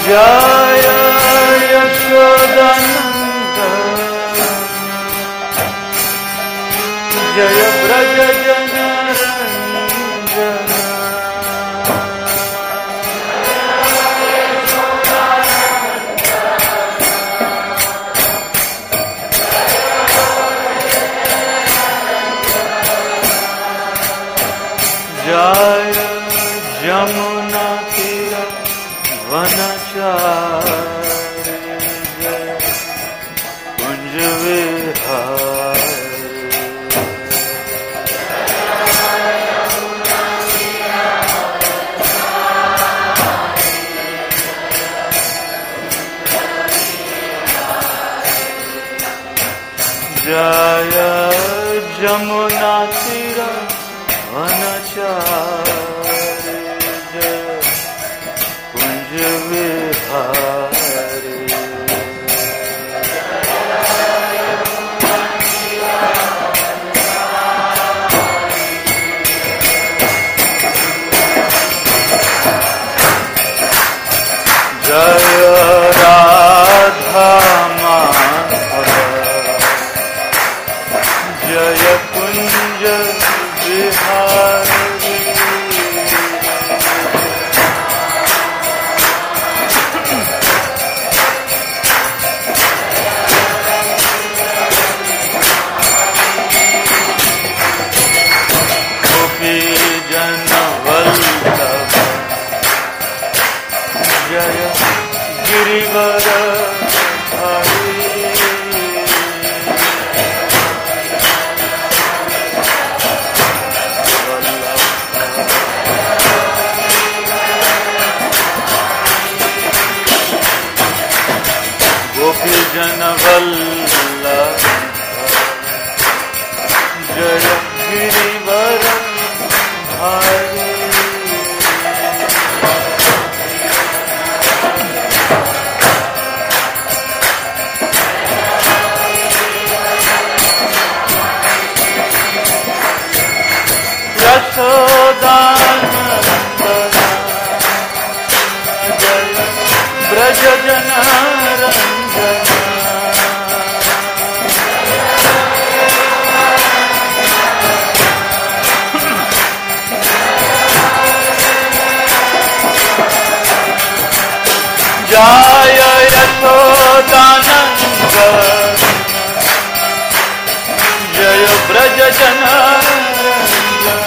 जय यशोदानंद जय ब्रज जनरंजन जय यमुना तीर वनचारी जय कुंज विहारी जय यमुना तीर वनचारी जय कुंज विहारी जय राधा माधव जय कुंज विहारी गोपी जन वल्लभ जय गिरिवर गोपी जन वल्लभ जय गिरिवर हरि यशोदानंदन जय ब्रज जनरंजन जय यशोदानंद जय ब्रज जनरंजन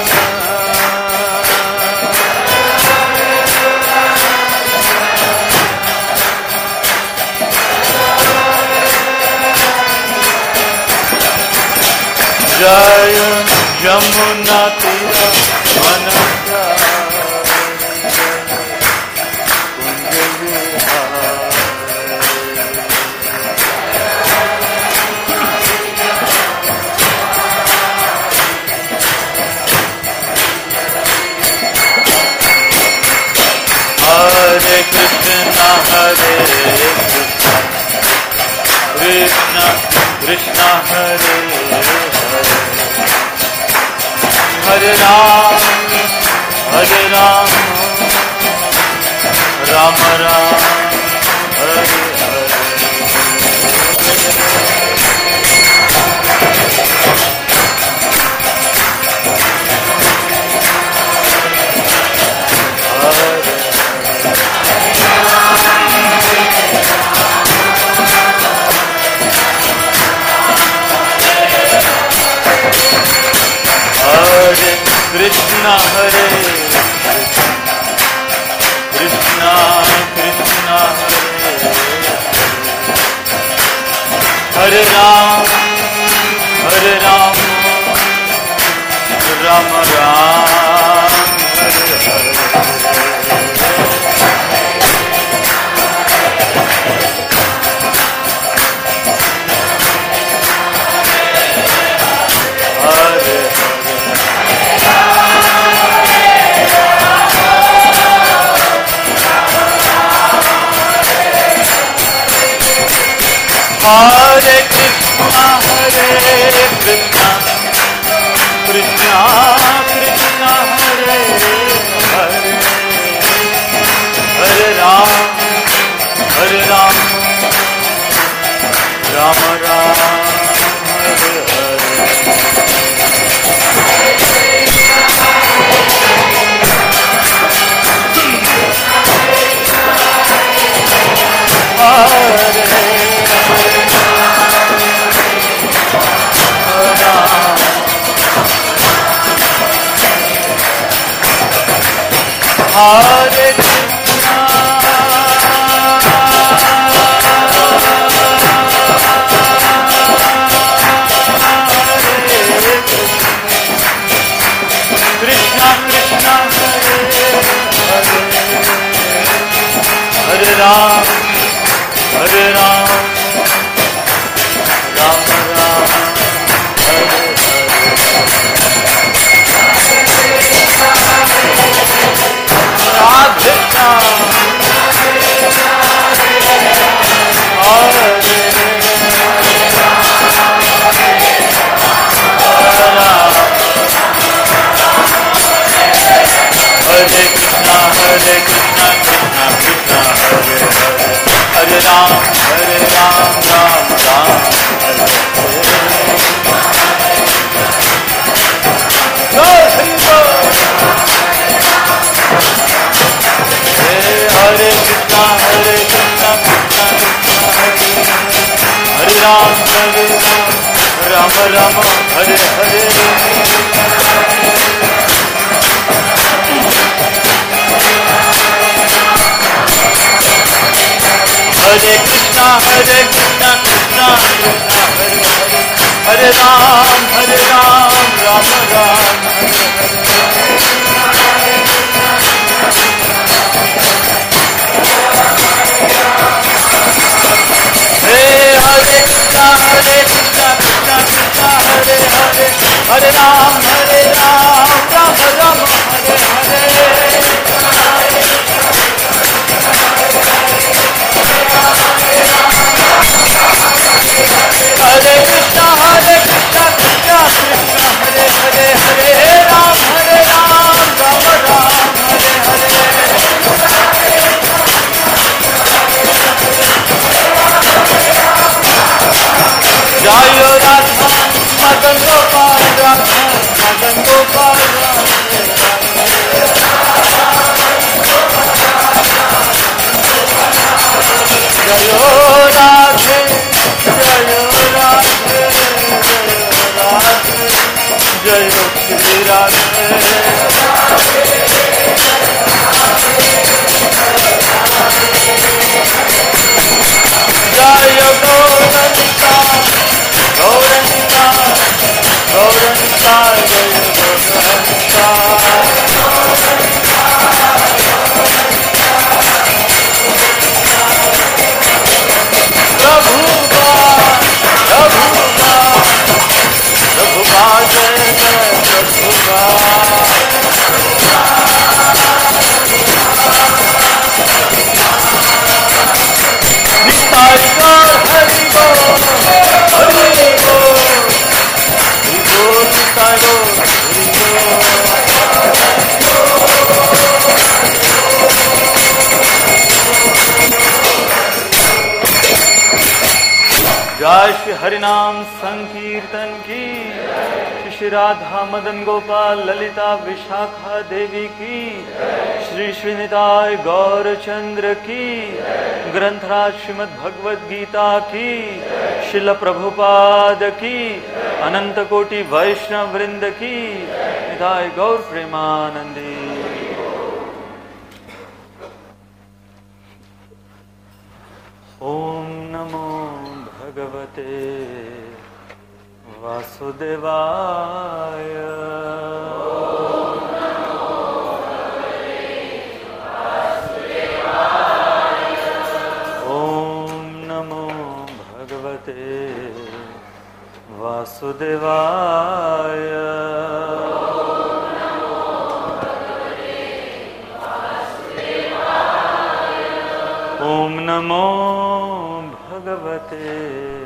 जय यमुना तीर वनचारी कुंज हरे कृष्ण कृष्ण कृष्ण हरे हरे राम राम राम हरे हरे हरे कृष्ण हरे कृष्ण कृष्ण हरे Ram Ram Ram Hare Hare Hare Krishna Krishna Krishna Hare Hare Hare Ram Hare Ram, Ram Ram, Hare Hare Ram, Hare Ram, Ram Ram, Hare Radhe Ram, Hare Krishna, Hare Krishna, Krishna Krishna, Hare Ram, Ram Ram, Hare Hare Krishna, Hare Krishna, Krishna Krishna, Hare Ram, Ram Ram, Hare Hare. Hare Krishna, Krishna Krishna, Hare Hare, Hare Ram, Ram Ram, Hare Hare. Hare Krishna, Krishna Krishna, Hare Hare, Hare Ram, Ram Ram, Hare Hare. Hare Krishna, Krishna Krishna, Hare Hare, Hare Ram, Ram Ram, Hare Hare. Jai Radha Madan Gopal, Radha Madan Gopal, Jai Radhe, Jai Radhe, Jai Shri Radhe. Jai Gauranta, Gauranta, Gauranta, Jai Gauranta. Prabhupada, Prabhupada, Prabhupada, Jai Prabhupada. Nitai Gaur Hari Bol, Hari Bol, Hari Bol, Nitai Gaur Hari Bol. जय श्री हरिनाम संकीर्तन की, श्री राधा मदन गोपाल ललिता विशाखा देवी की, श्री श्रीनिताय गौरचंद्र की, ग्रंथराज श्रीमद् भगवद गीता की, शिल प्रभुपाद की, अनंत कोटि वैष्णव वृंद की, निताय गौर प्रेमानंदी। ओम नमो भगवते वासुदेवाय। ओम नमो भगवते वासुदेवाय। ओम नमो भगवते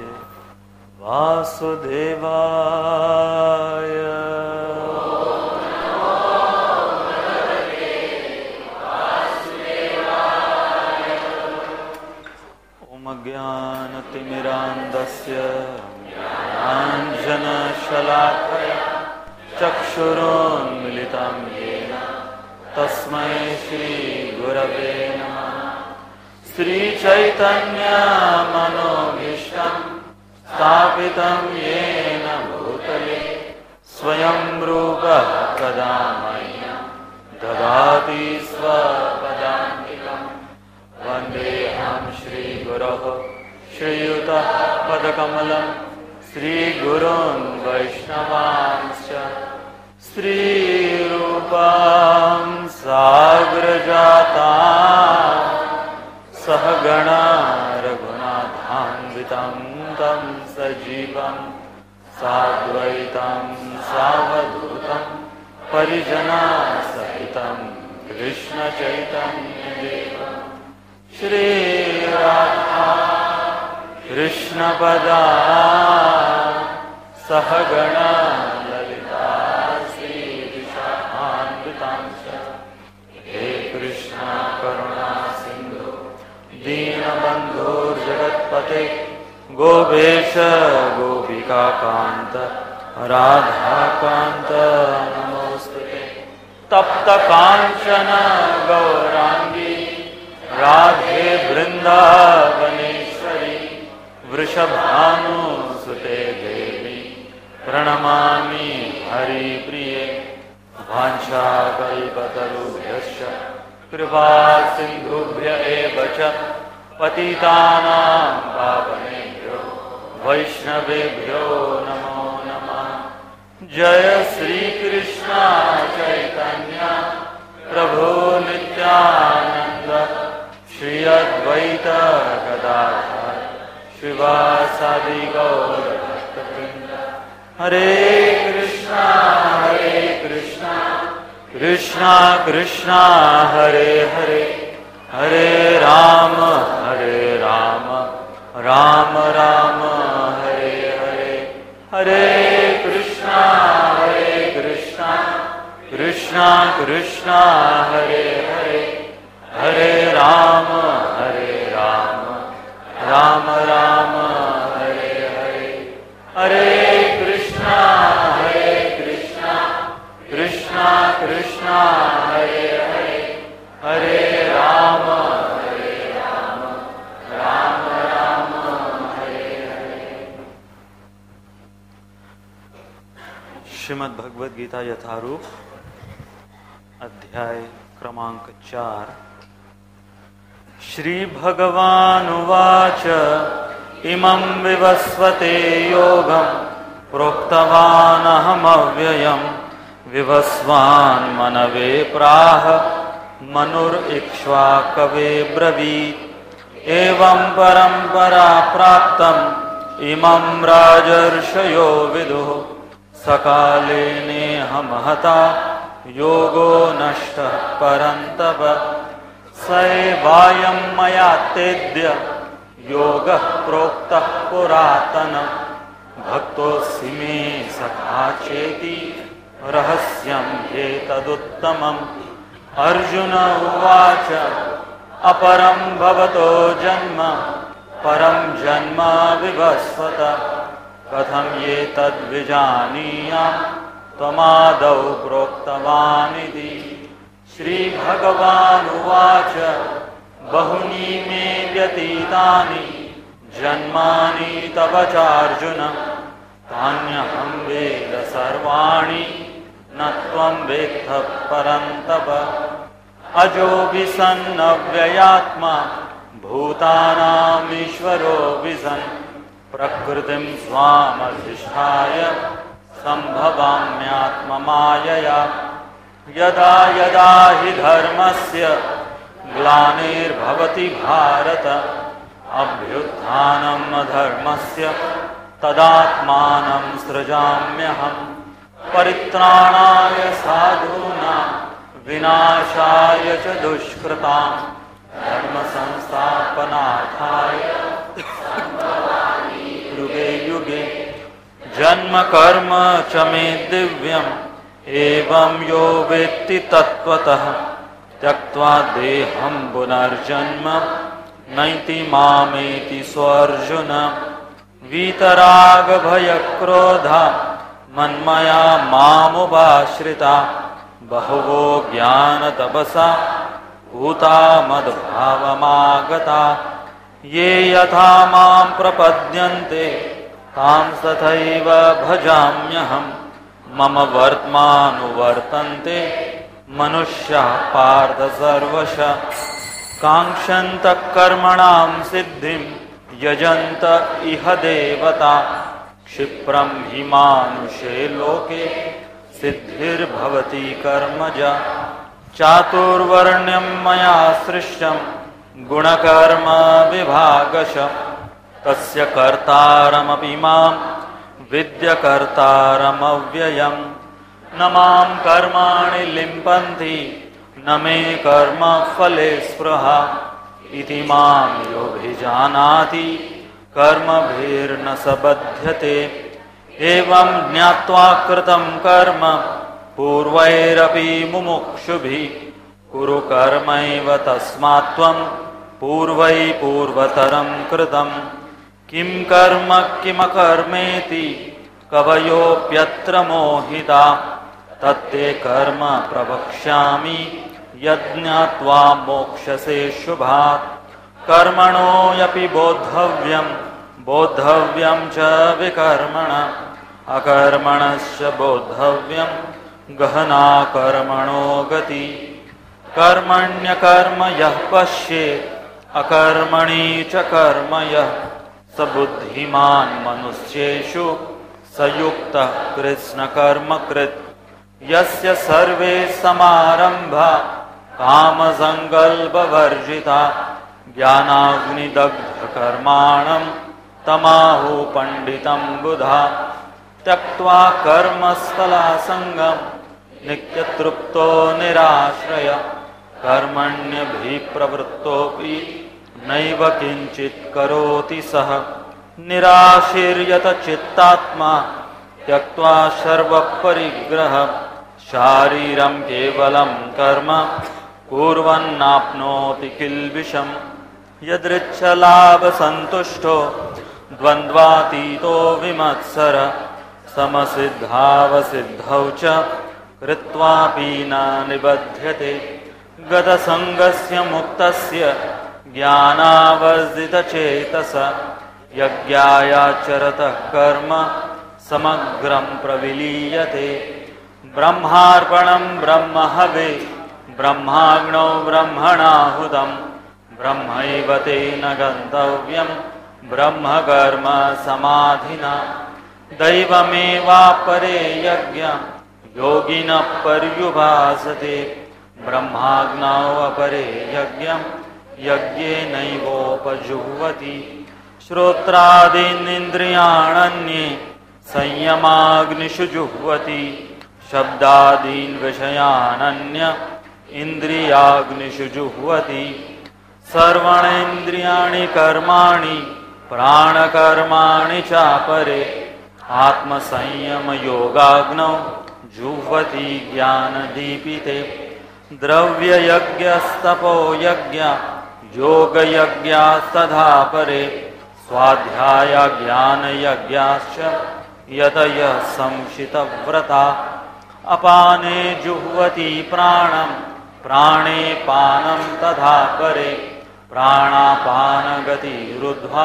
वासुदेवाय। अज्ञानतिमिरान्धस्य ज्ञानाञ्जनशलाकया चक्षुरुन्मिलितं येन तस्मै श्रीगुरवे नमः। श्रीचैतन्यमनोभीष्टं स्थापितं येन भूतले स्वयं रूपः कदा मह्यं ददाति स्वपदान्तिकम्। वन्देऽहं श्रीगुरोः श्रीयुतः पदकमलं श्रीगुरून् वैष्णवांश्च श्रीरूपां साग्रजातां सहगणा रघुनाथान्वितं तं सजीवं साद्वैतं सावधूतं परिजनसहितं कृष्णचैतन्यदेवं श्रीराधा कृष्णपदा सहगणा ललिता श्रीविशाखान्वितांश्च। हे कृष्ण करुणा सिन्धु दीनबन्धुर्जगत्पते गोपेश गोपिकान्त राधाकान्त नमोस्तुते। तप्त कांचन गौरांगी राधे वृंदावनेश्वरी वृषभानुसुते देवी प्रणमामि हरिप्रिये। वाञ्छाकल्पतरुभ्यश्च कृपा सिन्धुभ्य एव च पतितानां पावनेभ्यो वैष्णवेभ्यो नमो नमः। जय श्री कृष्ण चैतन्य प्रभु नित्यानंद श्री अद्वैत गदाधर श्रीवासादि गौर भक्तवृंद। हरे कृष्णा कृष्णा कृष्णा हरे हरे हरे राम राम राम हरे हरे। हरे कृष्णा कृष्णा कृष्णा हरे हरे हरे राम राम राम हरे हरे। हरे कृष्णा कृष्णा कृष्णा हरे हरे हरे राम राम राम हरे हरे। श्रीमद् भगवद गीता यथारूप अध्याय क्रमांक 4। श्री भगवानुवाच इमं विवस्वते योगं प्रोक्तवानहमव्ययं विवस्वान् मनवे प्राह मनुरिक्ष्वाकवे ब्रवीत्। एवं परंपरा प्राप्तम् इमं राजर्षयो विदुः सकाले नेह महता योगो नष्टः परन्तप। सैवायं मया तेद्य योगः प्रोक्तः पुरातनः भक्तोऽसि मे सखा चेति रहस्यं ह्येतदुत्तमम्। अर्जुन उवाच अपरं भवतो जन्म परं जन्म विवस्वत कथं ये तद्विजानीयाम् त्वमादौ प्रोक्तवानिति। श्रीभगवानुवाच बहूनि मे व्यतीतानि जन्मानि तव चार्जुन तान्यहं वेद सर्वाणि न त्वं वेत्थ परन्तप। अजोऽपि सन्नव्ययात्मा भूतानामीश्वरोऽपि सन् प्रकृतिं स्वामधिष्ठाय सम्भवाम्यात्ममायया। यदा यदा हि धर्मस्य ग्लानिर्भवति भारत अभ्युत्थानम् अधर्मस्य तदात्मानं सृजाम्यहम्। परित्राणाय साधूनां विनाशाय च दुष्कृतां धर्म संस्थापनार्थाय युगे युगे। जन्म कर्म च मे दिव्यम् एवं यो वेत्ति तत्त्वतः त्यक्त्वा देहं पुनर्जन्म नैति मामेति स्वार्जुन वीतरागभयक्रोधा मन्मया मामुपाश्रिता बहवो ज्ञानतपसा भूता मद्भावमागता ये यथा मां प्रपद्यन्ते तां तथैव भजाम्यहम् मम वर्त्मानुवर्तन्ते मनुष्याः पार्थ सर्वशः काङ्क्षन्तः कर्मणां सिद्धिं यजन्त इह देवता क्षिप्रं हि मानुषे लोके सिद्धिर्भवति कर्मजा चातुर्वर्ण्यं मया सृष्टं गुणकर्म विभागशः तस्य कर्तारमपि मां विद्यकर्तारमव्ययम् न मां कर्माणि लिम्पन्ति न मे कर्म फले स्पृहा इति मां योऽभिजानाति कर्मभिर्न स बध्यते एवं ज्ञात्वा कृतं कर्म पूर्वैरपि मुमुक्षुभिः कुरु कर्मैव तस्मात् त्वं पूर्वै पूर्वतरं कृतं किं कर्म किमकर्मेति कवयोऽप्यत्र मोहिता तत्ते कर्म प्रवक्ष्यामि यज्ञात्वा मोक्षसे शुभात् कर्मणो यपि बोद्धव्यं बोद्धव्यं च विकर्मण अकर्मणश्च बोद्धव्यं गहना कर्मणो गति कर्मण्यकर्म यः पश्येत् अकर्मणि च कर्म यः स बुद्धिमान् मनुष्येषु स युक्तः कृत्स्नकर्मकृत् यस्य सर्वे समारम्भा कामसङ्कल्पवर्जिता ज्ञानाग्निदग्धकर्माणं तमाहु पण्डितं बुधा त्यक्त्वा कर्मस्थलासङ्गं नित्यतृप्तो निराश्रय कर्मण्यभिप्रवृत्तोऽपि नैव किञ्चित् करोति सः निराशीर्यत चित्तात्मा त्यक्त्वा सर्वपरिग्रह शारीरं केवलं कर्म कुर्वन्नाप्नोति किल्बिषम् यदृच्छलाभसन्तुष्टो द्वन्द्वातीतो विमत्सर समसिद्धावसिद्धौ च कृत्वापि न निबध्यते गतसङ्गस्य मुक्तस्य ज्ञानावर्जितचेतस यज्ञायाचरतः कर्म समग्रं प्रविलीयते ब्रह्मार्पणं ब्रह्महवे ब्रह्माग्नौ ब्रह्मणाहुतं ब्रह्मैव तेन गन्तव्यं ब्रह्मकर्म समाधिना दैवमेवापरे यज्ञं योगिनः पर्युपासते ब्रह्माग्नौ अपरे यज्ञं यज्ञेनैवोपजुह्वति श्रोत्रादीनिन्द्रियाण्ये संयमाग्निषु जुह्वति शब्दादीन् विषयानन्य इन्द्रियाग्निषु जुह्वति सर्वाणीन्द्रियाणि कर्माणि प्राणकर्माणि चापरे आत्मसंयमयोगाग्नौ जुह्वति ज्ञानदीपिते द्रव्ययज्ञस्तपोयज्ञ योगयज्ञास्तथा परे स्वाध्यायज्ञानयज्ञाश्च यतयः संशितव्रता अपाने जुह्वति प्राणं प्राणे पानं तथा परे प्राणापानगतिरुद्ध्वा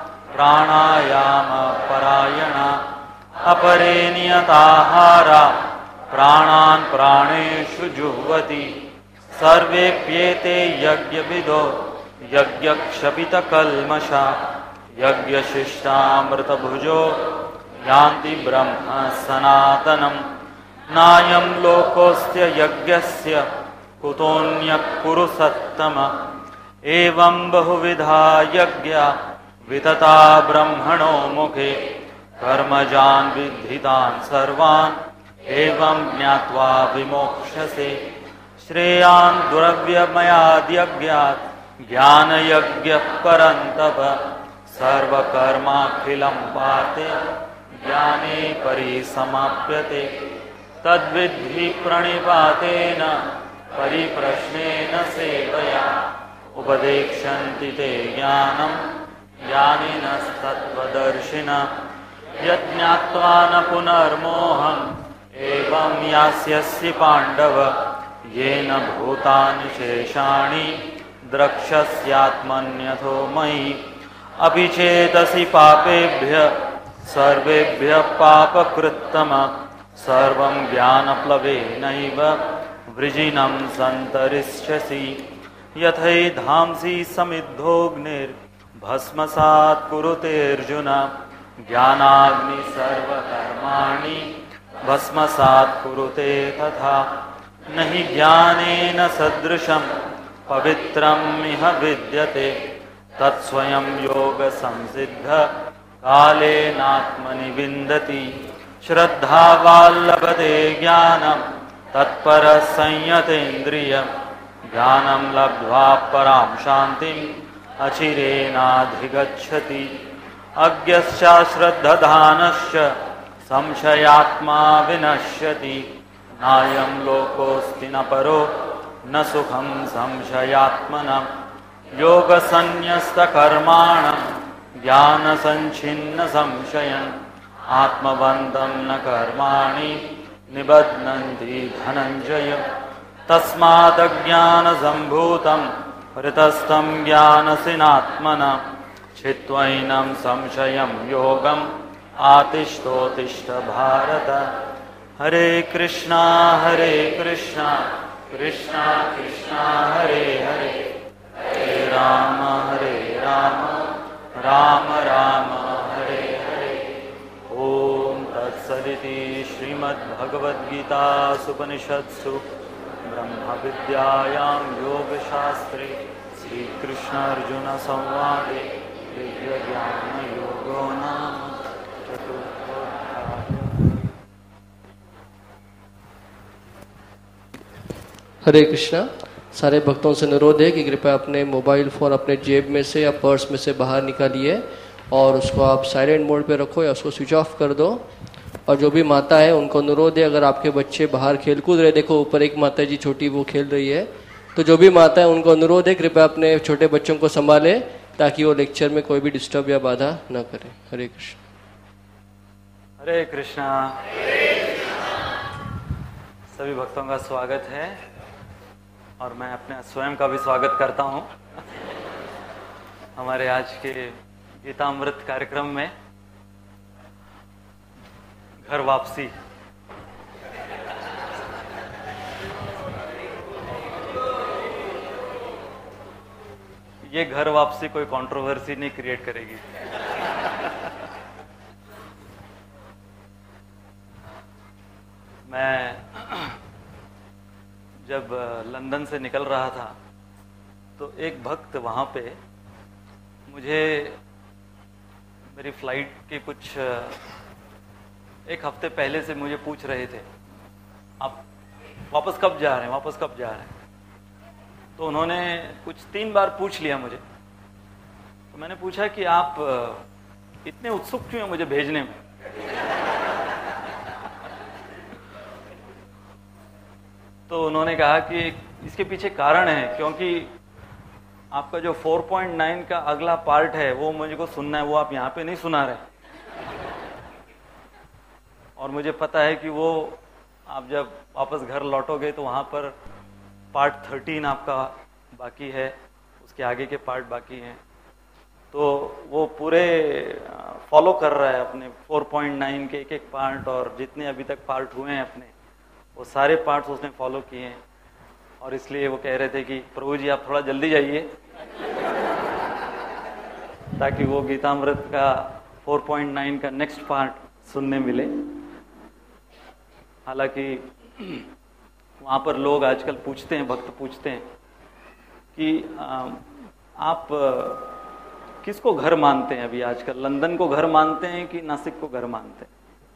प्राणायामपरायणा अपरे नियताहारा प्राणान् प्राणेषु जुह्वति सर्वेप्येते यज्ञविदो यज्ञक्षपितकल्मषा यज्ञशिष्टामृतभुजो यान्ति ब्रह्म सनातनम् नायं लोकोऽस्त्य यज्ञस्य कुतोऽन्यः कुरु सत्तम एवं बहुविधा यज्ञा वितता ब्रह्मणो मुखे कर्मजान् विद्धितान् सर्वान् एवं ज्ञात्वा विमोक्ष्यसे श्रेयान् द्रव्यमयाद्यज्ञात् ज्ञानयज्ञः परन्तप सर्वकर्माखिलं पाते ज्ञाने परिसमाप्यते तद्विद्धि प्रणिपातेन परिप्रश्नेन सेवया उपदेक्षन्ति ते ज्ञानं ज्ञानिनस्तत्त्वदर्शिनः यज्ञात्वा न पुनर्मोहम् एवं यास्यसि पाण्डव येन भूतानि शेषाणि द्रक्ष्यस्यात्मन्यथो मयि अपि चेतसि पापेभ्यः सर्वेभ्यः पापकृत्तमः सर्वं ज्ञानप्लवेनैव वृजिनं सन्तरिष्यसि यथैधांसि समिद्धोऽग्निर्भस्मसात् कुरुतेऽर्जुन ज्ञानाग्नि सर्वकर्माणि भस्मसात् कुरुते तथा न हि ज्ञानेन सदृशं पवित्रम् इह विद्यते तत्स्वयं योगसंसिद्ध कालेनात्मनि विन्दति श्रद्धावाल्लभते ज्ञानं तत्परः संयतेन्द्रियं ज्ञानं लब्ध्वा परां शान्तिम् अचिरेणाधिगच्छति अज्ञश्चाश्रद्धधानश्च संशयात्मा विनश्यति नायं लोकोऽस्ति न परो न सुखं संशयात्मनं योगसन्न्यस्तकर्माणं ज्ञानसञ्छिन्न संशयम् आत्मबन्धं न कर्माणि निबध्नन्ति धनञ्जय तस्मादज्ञानसम्भूतं हृतस्थं ज्ञानसिनात्मना छित्त्वैनं संशयं योगम् आतिष्ठोत्तिष्ठ भारत हरे कृष्णा कृष्णा कृष्णा हरे हरे हरे राम राम राम हरे हरे ओम तत्सदिति श्रीमद्भगवद्गीतासूपनिषत्सु ब्रह्म विद्यायां योगशास्त्रे श्रीकृष्ण अर्जुन संवादे दिव्य ज्ञान योगो नाम चतुर्थोऽध्यायः। हरे कृष्णा। सारे भक्तों से अनुरोध है कि कृपया अपने मोबाइल फ़ोन अपने जेब में से या पर्स में से बाहर निकालिए और उसको आप साइलेंट मोड पे रखो या उसको स्विच ऑफ कर दो। और जो भी माता है उनको अनुरोध है, अगर आपके बच्चे बाहर खेल कूद रहे, देखो ऊपर एक माता जी छोटी वो खेल रही है, तो जो भी माता है उनको अनुरोध है कृपया अपने छोटे बच्चों को संभालें ताकि वो लेक्चर में कोई भी डिस्टर्ब या बाधा न करे। हरे कृष्ण। हरे कृष्णा। सभी भक्तों का स्वागत है और मैं अपने स्वयं का भी स्वागत करता हूं हमारे आज के गीतामृत कार्यक्रम में। घर वापसी, ये घर वापसी कोई कंट्रोवर्सी नहीं क्रिएट करेगी। मैं जब लंदन से निकल रहा था तो एक भक्त वहाँ पे मुझे मेरी फ्लाइट के कुछ एक हफ्ते पहले से मुझे पूछ रहे थे, आप वापस कब जा रहे हैं, वापस कब जा रहे हैं। तो उन्होंने कुछ 3 बार पूछ लिया मुझे। तो मैंने पूछा कि आप इतने उत्सुक क्यों हैं मुझे भेजने में। तो उन्होंने कहा कि इसके पीछे कारण है, क्योंकि आपका जो 4.9 का अगला पार्ट है वो मुझको सुनना है, वो आप यहाँ पे नहीं सुना रहे। और मुझे पता है कि वो आप जब वापस घर लौटोगे तो वहाँ पर पार्ट 13 आपका बाकी है, उसके आगे के पार्ट बाकी हैं। तो वो पूरे फॉलो कर रहा है अपने 4.9 के एक पार्ट, और जितने अभी तक पार्ट हुए हैं अपने वो सारे पार्ट्स उसने फॉलो किए हैं। और इसलिए वो कह रहे थे कि प्रभु जी आप थोड़ा जल्दी जाइए ताकि वो गीतामृत का 4.9 का नेक्स्ट पार्ट सुनने मिले। हालांकि वहाँ पर लोग आजकल पूछते हैं, भक्त पूछते हैं कि आप किसको घर मानते हैं अभी आजकल, लंदन को घर मानते हैं कि नासिक को घर मानते हैं?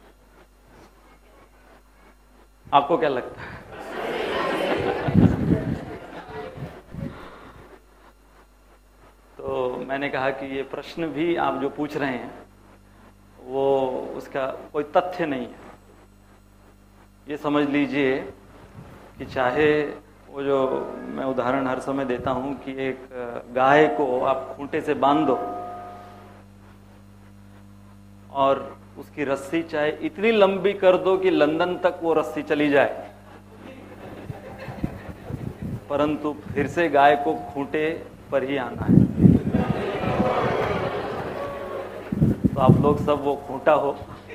आपको क्या लगता है? तो मैंने कहा कि ये प्रश्न भी आप जो पूछ रहे हैं वो उसका कोई तथ्य नहीं है। ये समझ लीजिए कि चाहे वो जो मैं उदाहरण हर समय देता हूं कि एक गाय को आप खूंटे से बांध दो और उसकी रस्सी चाहे इतनी लंबी कर दो कि लंदन तक वो रस्सी चली जाए, परंतु फिर से गाय को खूंटे पर ही आना है। तो आप लोग सब वो खूंटा हो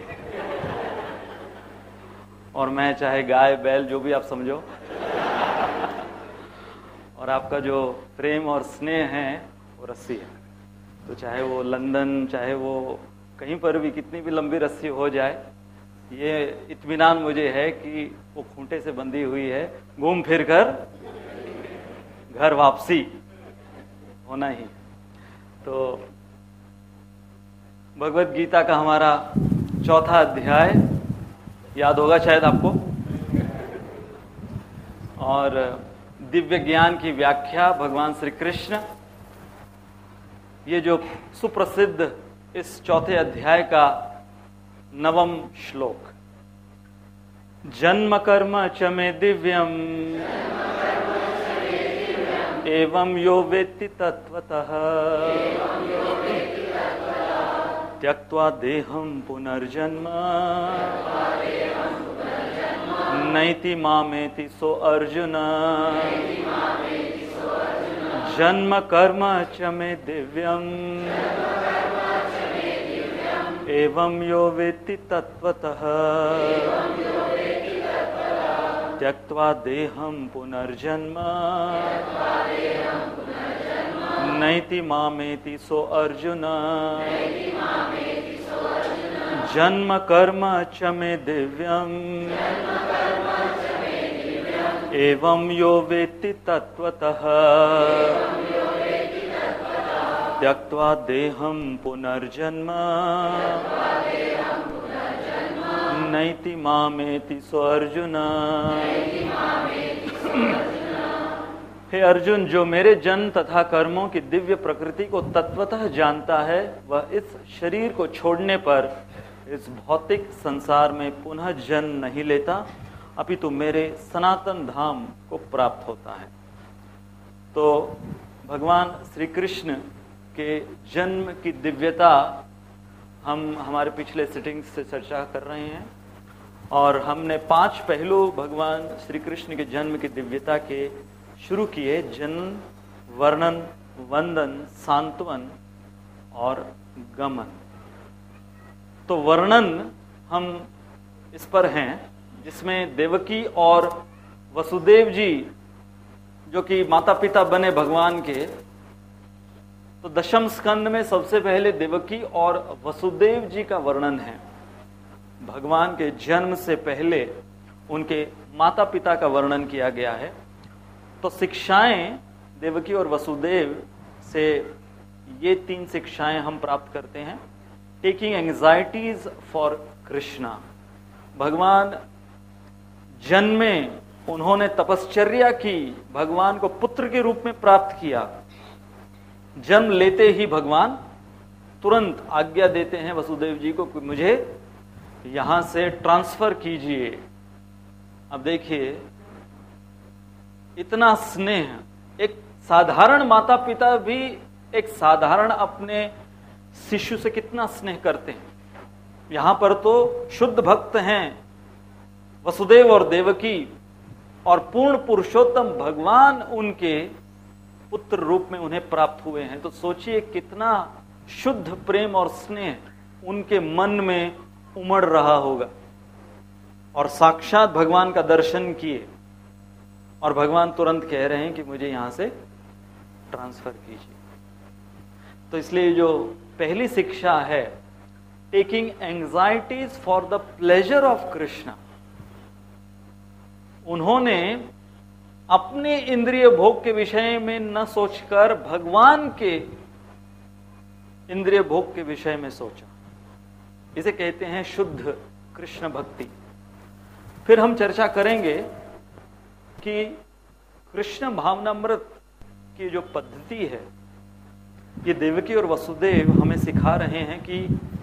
और मैं चाहे गाय बैल जो भी आप समझो, और आपका जो प्रेम और स्नेह है वो रस्सी है। तो चाहे वो लंदन, चाहे वो कहीं पर भी कितनी भी लंबी रस्सी हो जाए, ये इत्मीनान मुझे है कि वो खूंटे से बंधी हुई है, घूम फिर कर घर वापसी होना ही। तो भगवत गीता का हमारा 4था अध्याय याद होगा शायद आपको, और दिव्य ज्ञान की व्याख्या भगवान श्री कृष्ण, ये जो सुप्रसिद्ध इस 4थे अध्याय का 9वां श्लोक, जन्म कर्म च मे दिव्यम एवं यो वेत्ति तत्वतः त्यक्त्वा देहं पुनर्जन्म नैति मामेति सो अर्जुन। जन्म कर्म च मे दिव्यम एवं यो वेत्ति तत्वतः त्यक्त्वा देहं पुनर्जन्म नैति मामेति सो अर्जुन। जन्म कर्म च मे दिव्यम एवं यो वेत्ति तत्वतः त्यक्त्वा देहं पुनर्जन्म नैति मामेति सो अर्जुन। हे अर्जुन, जो मेरे जन्म तथा कर्मों की दिव्य प्रकृति को तत्वतः जानता है, वह इस शरीर को छोड़ने पर इस भौतिक संसार में पुनः जन्म नहीं लेता, अपितु मेरे सनातन धाम को प्राप्त होता है। तो भगवान श्री कृष्ण के जन्म की दिव्यता हम हमारे पिछले सिटिंग्स से चर्चा कर रहे हैं, और हमने 5 पहलू भगवान श्री कृष्ण के जन्म की दिव्यता के शुरू किए: जन्म, वर्णन, वंदन, सांत्वन और गमन। तो वर्णन हम इस पर हैं, जिसमें देवकी और वसुदेव जी जो कि माता पिता बने भगवान के, तो 10वें स्कंद में सबसे पहले देवकी और वसुदेव जी का वर्णन है। भगवान के जन्म से पहले उनके माता पिता का वर्णन किया गया है। तो शिक्षाएं देवकी और वसुदेव से ये 3 शिक्षाएं हम प्राप्त करते हैं। टेकिंग एंग्जाइटीज फॉर कृष्णा, भगवान जन्मे, उन्होंने तपश्चर्या की, भगवान को पुत्र के रूप में प्राप्त किया। जन्म लेते ही भगवान तुरंत आज्ञा देते हैं वसुदेव जी को कि मुझे यहां से ट्रांसफर कीजिए। अब देखिए, इतना स्नेह, एक साधारण माता पिता भी एक साधारण अपने शिशु से कितना स्नेह करते हैं। यहां पर तो शुद्ध भक्त हैं वसुदेव और देवकी, और पूर्ण पुरुषोत्तम भगवान उनके पुत्र रूप में उन्हें प्राप्त हुए हैं। तो सोचिए कितना शुद्ध प्रेम और स्नेह उनके मन में उमड़ रहा होगा, और साक्षात भगवान का दर्शन किए, और भगवान तुरंत कह रहे हैं कि मुझे यहां से ट्रांसफर कीजिए। तो इसलिए जो पहली शिक्षा है, taking anxieties for the pleasure of Krishna, उन्होंने अपने इंद्रिय भोग के विषय में न सोचकर भगवान के इंद्रिय भोग के विषय में सोचा। इसे कहते हैं शुद्ध कृष्ण भक्ति। फिर हम चर्चा करेंगे कि कृष्ण भावनामृत की जो पद्धति है, ये देवकी और वसुदेव हमें सिखा रहे हैं कि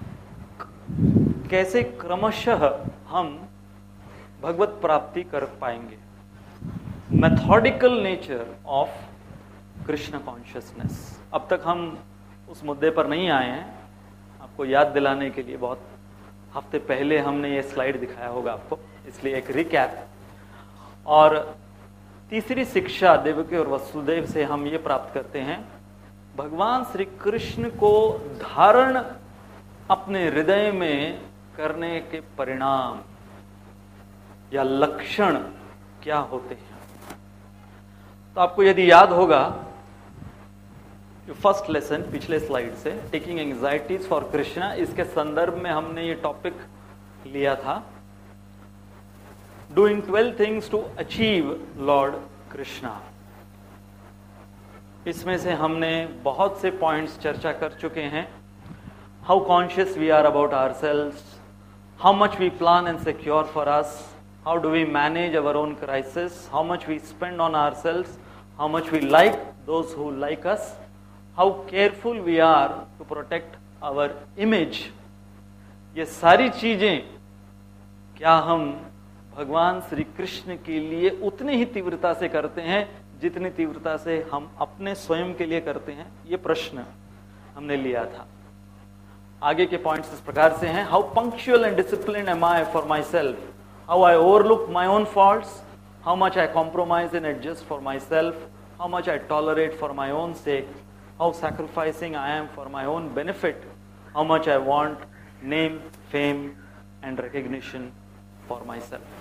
कैसे क्रमशः हम भगवत प्राप्ति कर पाएंगे। Methodical nature of Krishna consciousness. अब तक हम उस मुद्दे पर नहीं आए हैं, आपको याद दिलाने के लिए बहुत हफ्ते पहले हमने ये स्लाइड दिखाया होगा आपको, इसलिए एक रिकैप। और तीसरी शिक्षा देवकी और वसुदेव से हम ये प्राप्त करते हैं, भगवान श्री कृष्ण को धारण अपने हृदय में करने के परिणाम या लक्षण क्या होते हैं। तो आपको यदि याद होगा, जो फर्स्ट लेसन पिछले स्लाइड से, टेकिंग एंजाइटीज फॉर कृष्णा, इसके संदर्भ में हमने ये टॉपिक लिया था, doing 12 things to achieve lord Krishna. इसमें से हमने बहुत से पॉइंट्स चर्चा कर चुके हैं। How conscious we are about ourselves, how much we plan and secure for us, how do we manage our own crisis, how much we spend on ourselves, how much we like those who like us, how careful we are to protect our image। ये सारी चीजें क्या हम भगवान श्री कृष्ण के लिए उतनी ही तीव्रता से करते हैं जितनी तीव्रता से हम अपने स्वयं के लिए करते हैं? ये प्रश्न हमने लिया था। आगे के पॉइंट्स इस प्रकार से हैं, how punctual and discipline am I for myself, how I overlook my own faults, how much I compromise and adjust for myself, how much I tolerate for my own sake, how sacrificing I am for my own benefit, how much I want name, fame and recognition for myself।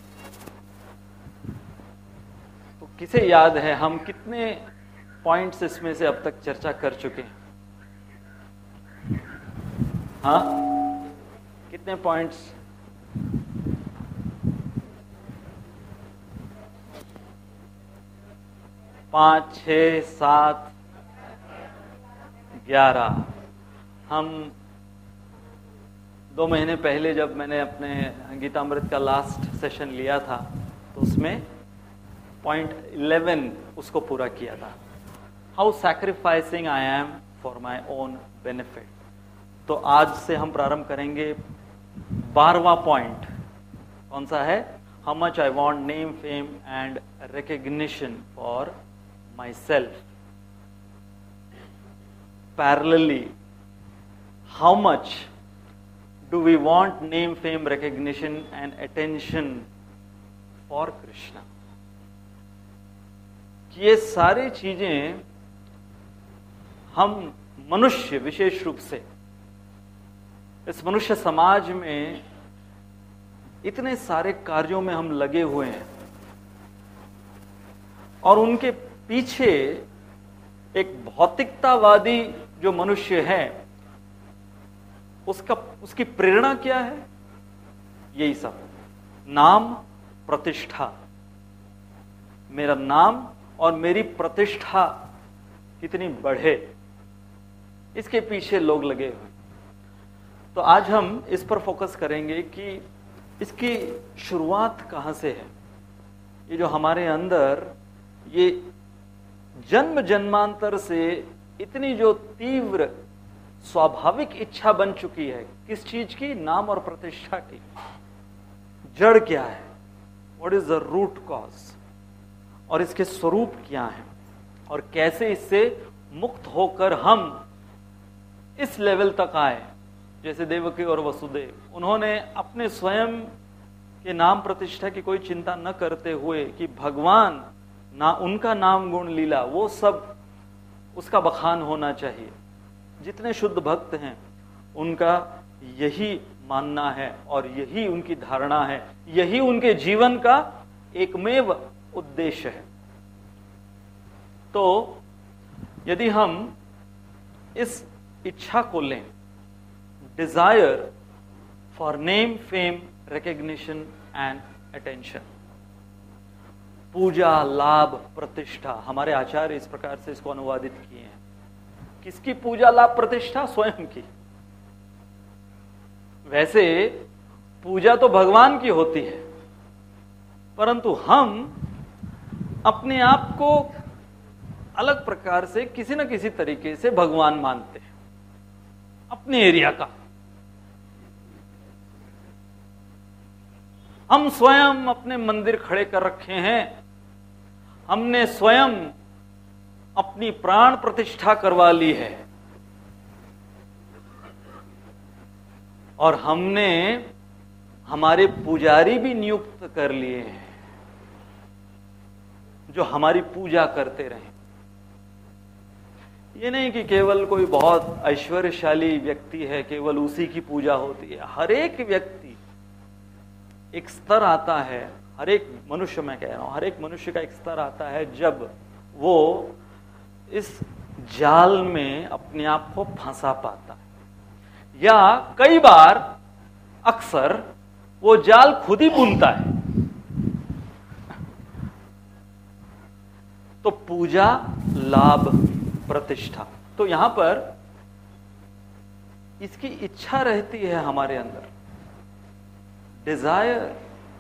तो किसे याद है हम कितने points इसमें से अब तक चर्चा कर चुके हैं? हाँ, कितने पॉइंट्स? 5, 6, 7, 11। हम 2 महीने पहले जब मैंने अपने गीतामृत का लास्ट सेशन लिया था तो उसमें पॉइंट 11 उसको पूरा किया था, how sacrificing I am for my own benefit. तो आज से हम प्रारंभ करेंगे 12वां पॉइंट। कौन सा है? How much I want name, fame and recognition for myself। Parallelly, how much do we want name, fame, recognition and attention for Krishna? कि ये सारी चीजें हम मनुष्य, विशेष रूप से इस मनुष्य समाज में इतने सारे कार्यों में हम लगे हुए हैं और उनके पीछे एक भौतिकतावादी जो मनुष्य है उसकी प्रेरणा क्या है? यही सब, नाम, प्रतिष्ठा। मेरा नाम और मेरी प्रतिष्ठा कितनी बढ़े, इसके पीछे लोग लगे हुए। तो आज हम इस पर फोकस करेंगे कि इसकी शुरुआत कहां से है। ये जो हमारे अंदर ये जन्म जन्मांतर से इतनी जो तीव्र स्वाभाविक इच्छा बन चुकी है, किस चीज की? नाम और प्रतिष्ठा की। जड़ क्या है? What is the root cause? और इसके स्वरूप क्या है और कैसे इससे मुक्त होकर हम इस लेवल तक आए, जैसे देवकी और वसुदेव। उन्होंने अपने स्वयं के नाम प्रतिष्ठा की कोई चिंता न करते हुए कि भगवान ना, उनका नाम गुण लीला वो सब उसका बखान होना चाहिए। जितने शुद्ध भक्त हैं उनका यही मानना है और यही उनकी धारणा है, यही उनके जीवन का एकमेव उद्देश्य है। तो यदि हम इस इच्छा को लें, desire for name, fame, recognition and attention, पूजा, लाभ, प्रतिष्ठा, हमारे आचार्य इस प्रकार से इसको अनुवादित किए हैं। किसकी पूजा, लाभ, प्रतिष्ठा? स्वयं की। वैसे पूजा तो भगवान की होती है, परंतु हम अपने आप को अलग प्रकार से किसी न किसी तरीके से भगवान मानते हैं अपने एरिया का। हम स्वयं अपने मंदिर खड़े कर रखे हैं हमने स्वयं अपनी प्राण प्रतिष्ठा करवा ली है और हमने हमारे पुजारी भी नियुक्त कर लिए हैं जो हमारी पूजा करते रहे। ये नहीं कि केवल कोई बहुत ऐश्वर्यशाली व्यक्ति है केवल उसी की पूजा होती है। हर एक व्यक्ति एक स्तर आता है, हर एक मनुष्य, मैं कह रहा हूं हर एक मनुष्य का एक स्तर आता है जब वो इस जाल में अपने आप को फंसा पाता है या कई बार अक्सर वो जाल खुद ही बुनता है। तो पूजा, लाभ, प्रतिष्ठा, तो यहां पर इसकी इच्छा रहती है हमारे अंदर, डिजायर।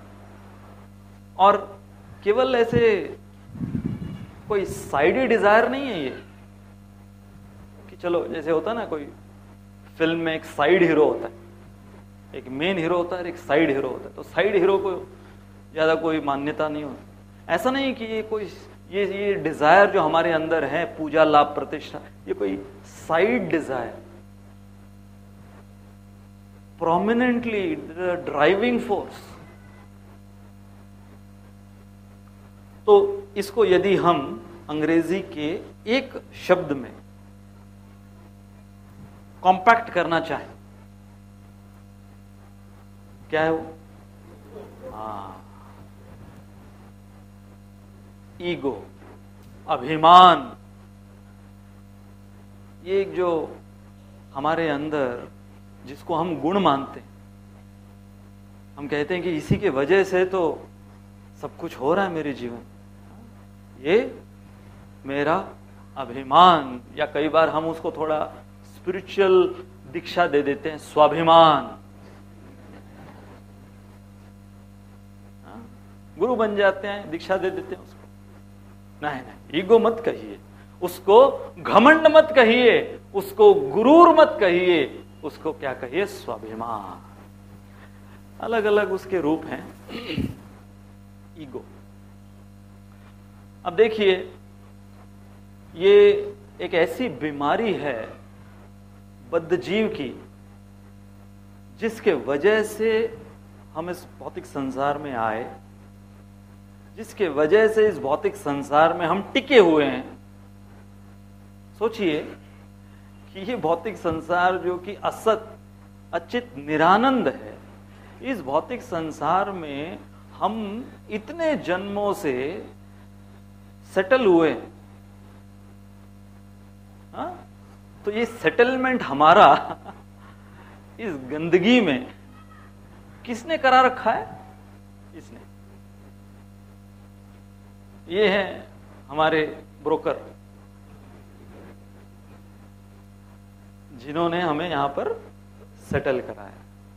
और केवल ऐसे कोई साइडी डिजायर नहीं है ये कि चलो जैसे होता है ना कोई फिल्म में एक साइड हीरो होता है, एक मेन हीरो होता है और एक साइड हीरो होता है। तो साइड हीरो को ज्यादा कोई मान्यता नहीं होती। ऐसा नहीं कि ये कोई ये डिजायर जो हमारे अंदर है, पूजा, लाभ, प्रतिष्ठा, ये कोई side desire, prominently driving force. तो इसको यदि हम अंग्रेजी के एक शब्द में कॉम्पैक्ट करना चाहें, क्या है वो? ईगो, अभिमान। ये एक जो हमारे अंदर जिसको हम गुण मानते हैं, हम कहते हैं कि इसी के वजह से तो सब कुछ हो रहा है मेरे जीवन, ये मेरा अभिमान, या कई बार हम उसको थोड़ा स्पिरिचुअल दीक्षा दे देते हैं, स्वाभिमान। गुरु बन जाते हैं, दीक्षा दे देते हैं उसको। नहीं नहीं, ईगो मत कहिए उसको, घमंड मत कहिए उसको, गुरूर मत कहिए उसको, क्या कहिए? स्वाभिमान। अलग अलग उसके रूप हैं ईगो। अब देखिए, ये एक ऐसी बीमारी है बद्धजीव की जिसके वजह से हम इस भौतिक संसार में आए, जिसके वजह से इस भौतिक संसार में हम टिके हुए हैं। सोचिए कि ये भौतिक संसार जो कि असत, अचित, निरानंद है, इस भौतिक संसार में हम इतने जन्मों से सेटल हुए। तो ये सेटलमेंट हमारा इस गंदगी में किसने करा रखा है? इसने। ये हैं हमारे ब्रोकर, जिन्होंने हमें यहां पर सेटल कराया।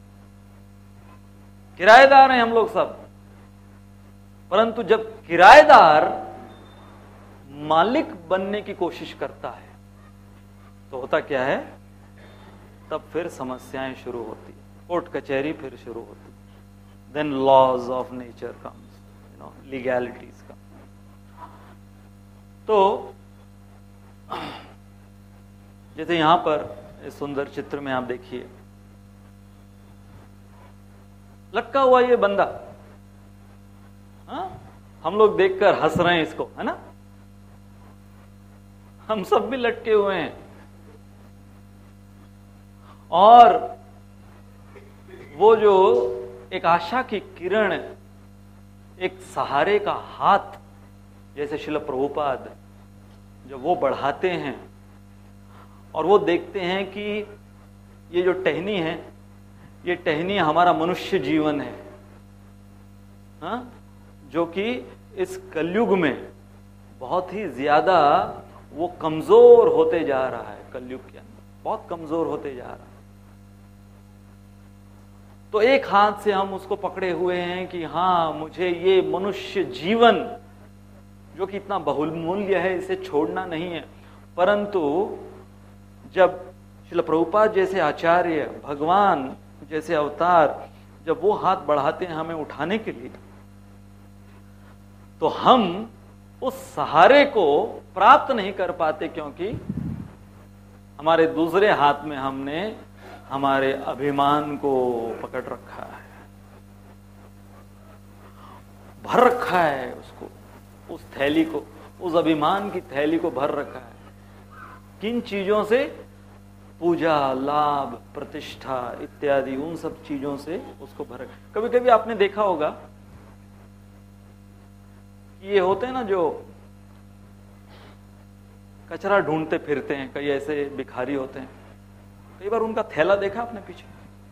किराएदार हैं हम लोग सब, परंतु जब किराएदार मालिक बनने की कोशिश करता है तो होता क्या है? तब फिर समस्याएं शुरू होती है, कोर्ट कचहरी फिर शुरू होती है। Then laws of nature comes, legalities come. तो जैसे यहां पर इस सुंदर चित्र में आप देखिए, लटका हुआ ये बंदा, हम लोग देखकर हंस रहे हैं इसको, है ना? हम सब भी लटके हुए हैं। और वो जो एक आशा की किरण, एक सहारे का हाथ, जैसे श्रील प्रभुपाद जब वो बढ़ाते हैं और वो देखते हैं कि ये जो टहनी है, ये टहनी हमारा मनुष्य जीवन है, जो कि इस कलयुग में बहुत ही ज्यादा वो कमजोर होते जा रहा है। कलयुग के अंदर बहुत कमजोर होते जा रहा है। तो एक हाथ से हम उसको पकड़े हुए हैं कि हाँ, मुझे ये मनुष्य जीवन जो कि इतना बहुमूल्य है, इसे छोड़ना नहीं है। परंतु जब श्रील प्रभुपाद जैसे आचार्य, भगवान जैसे अवतार, जब वो हाथ बढ़ाते हैं हमें उठाने के लिए, तो हम उस सहारे को प्राप्त नहीं कर पाते, क्योंकि हमारे दूसरे हाथ में हमने हमारे अभिमान को पकड़ रखा है, भर रखा है उसको, उस थैली को, उस अभिमान की थैली को भर रखा है। किन चीजों से? पूजा, लाभ, प्रतिष्ठा इत्यादि, उन सब चीजों से उसको भर। कभी कभी आपने देखा होगा कि ये होते हैं ना जो कचरा ढूंढते फिरते हैं, कई ऐसे भिखारी होते हैं, कई बार उनका थैला देखा आपने पीछे,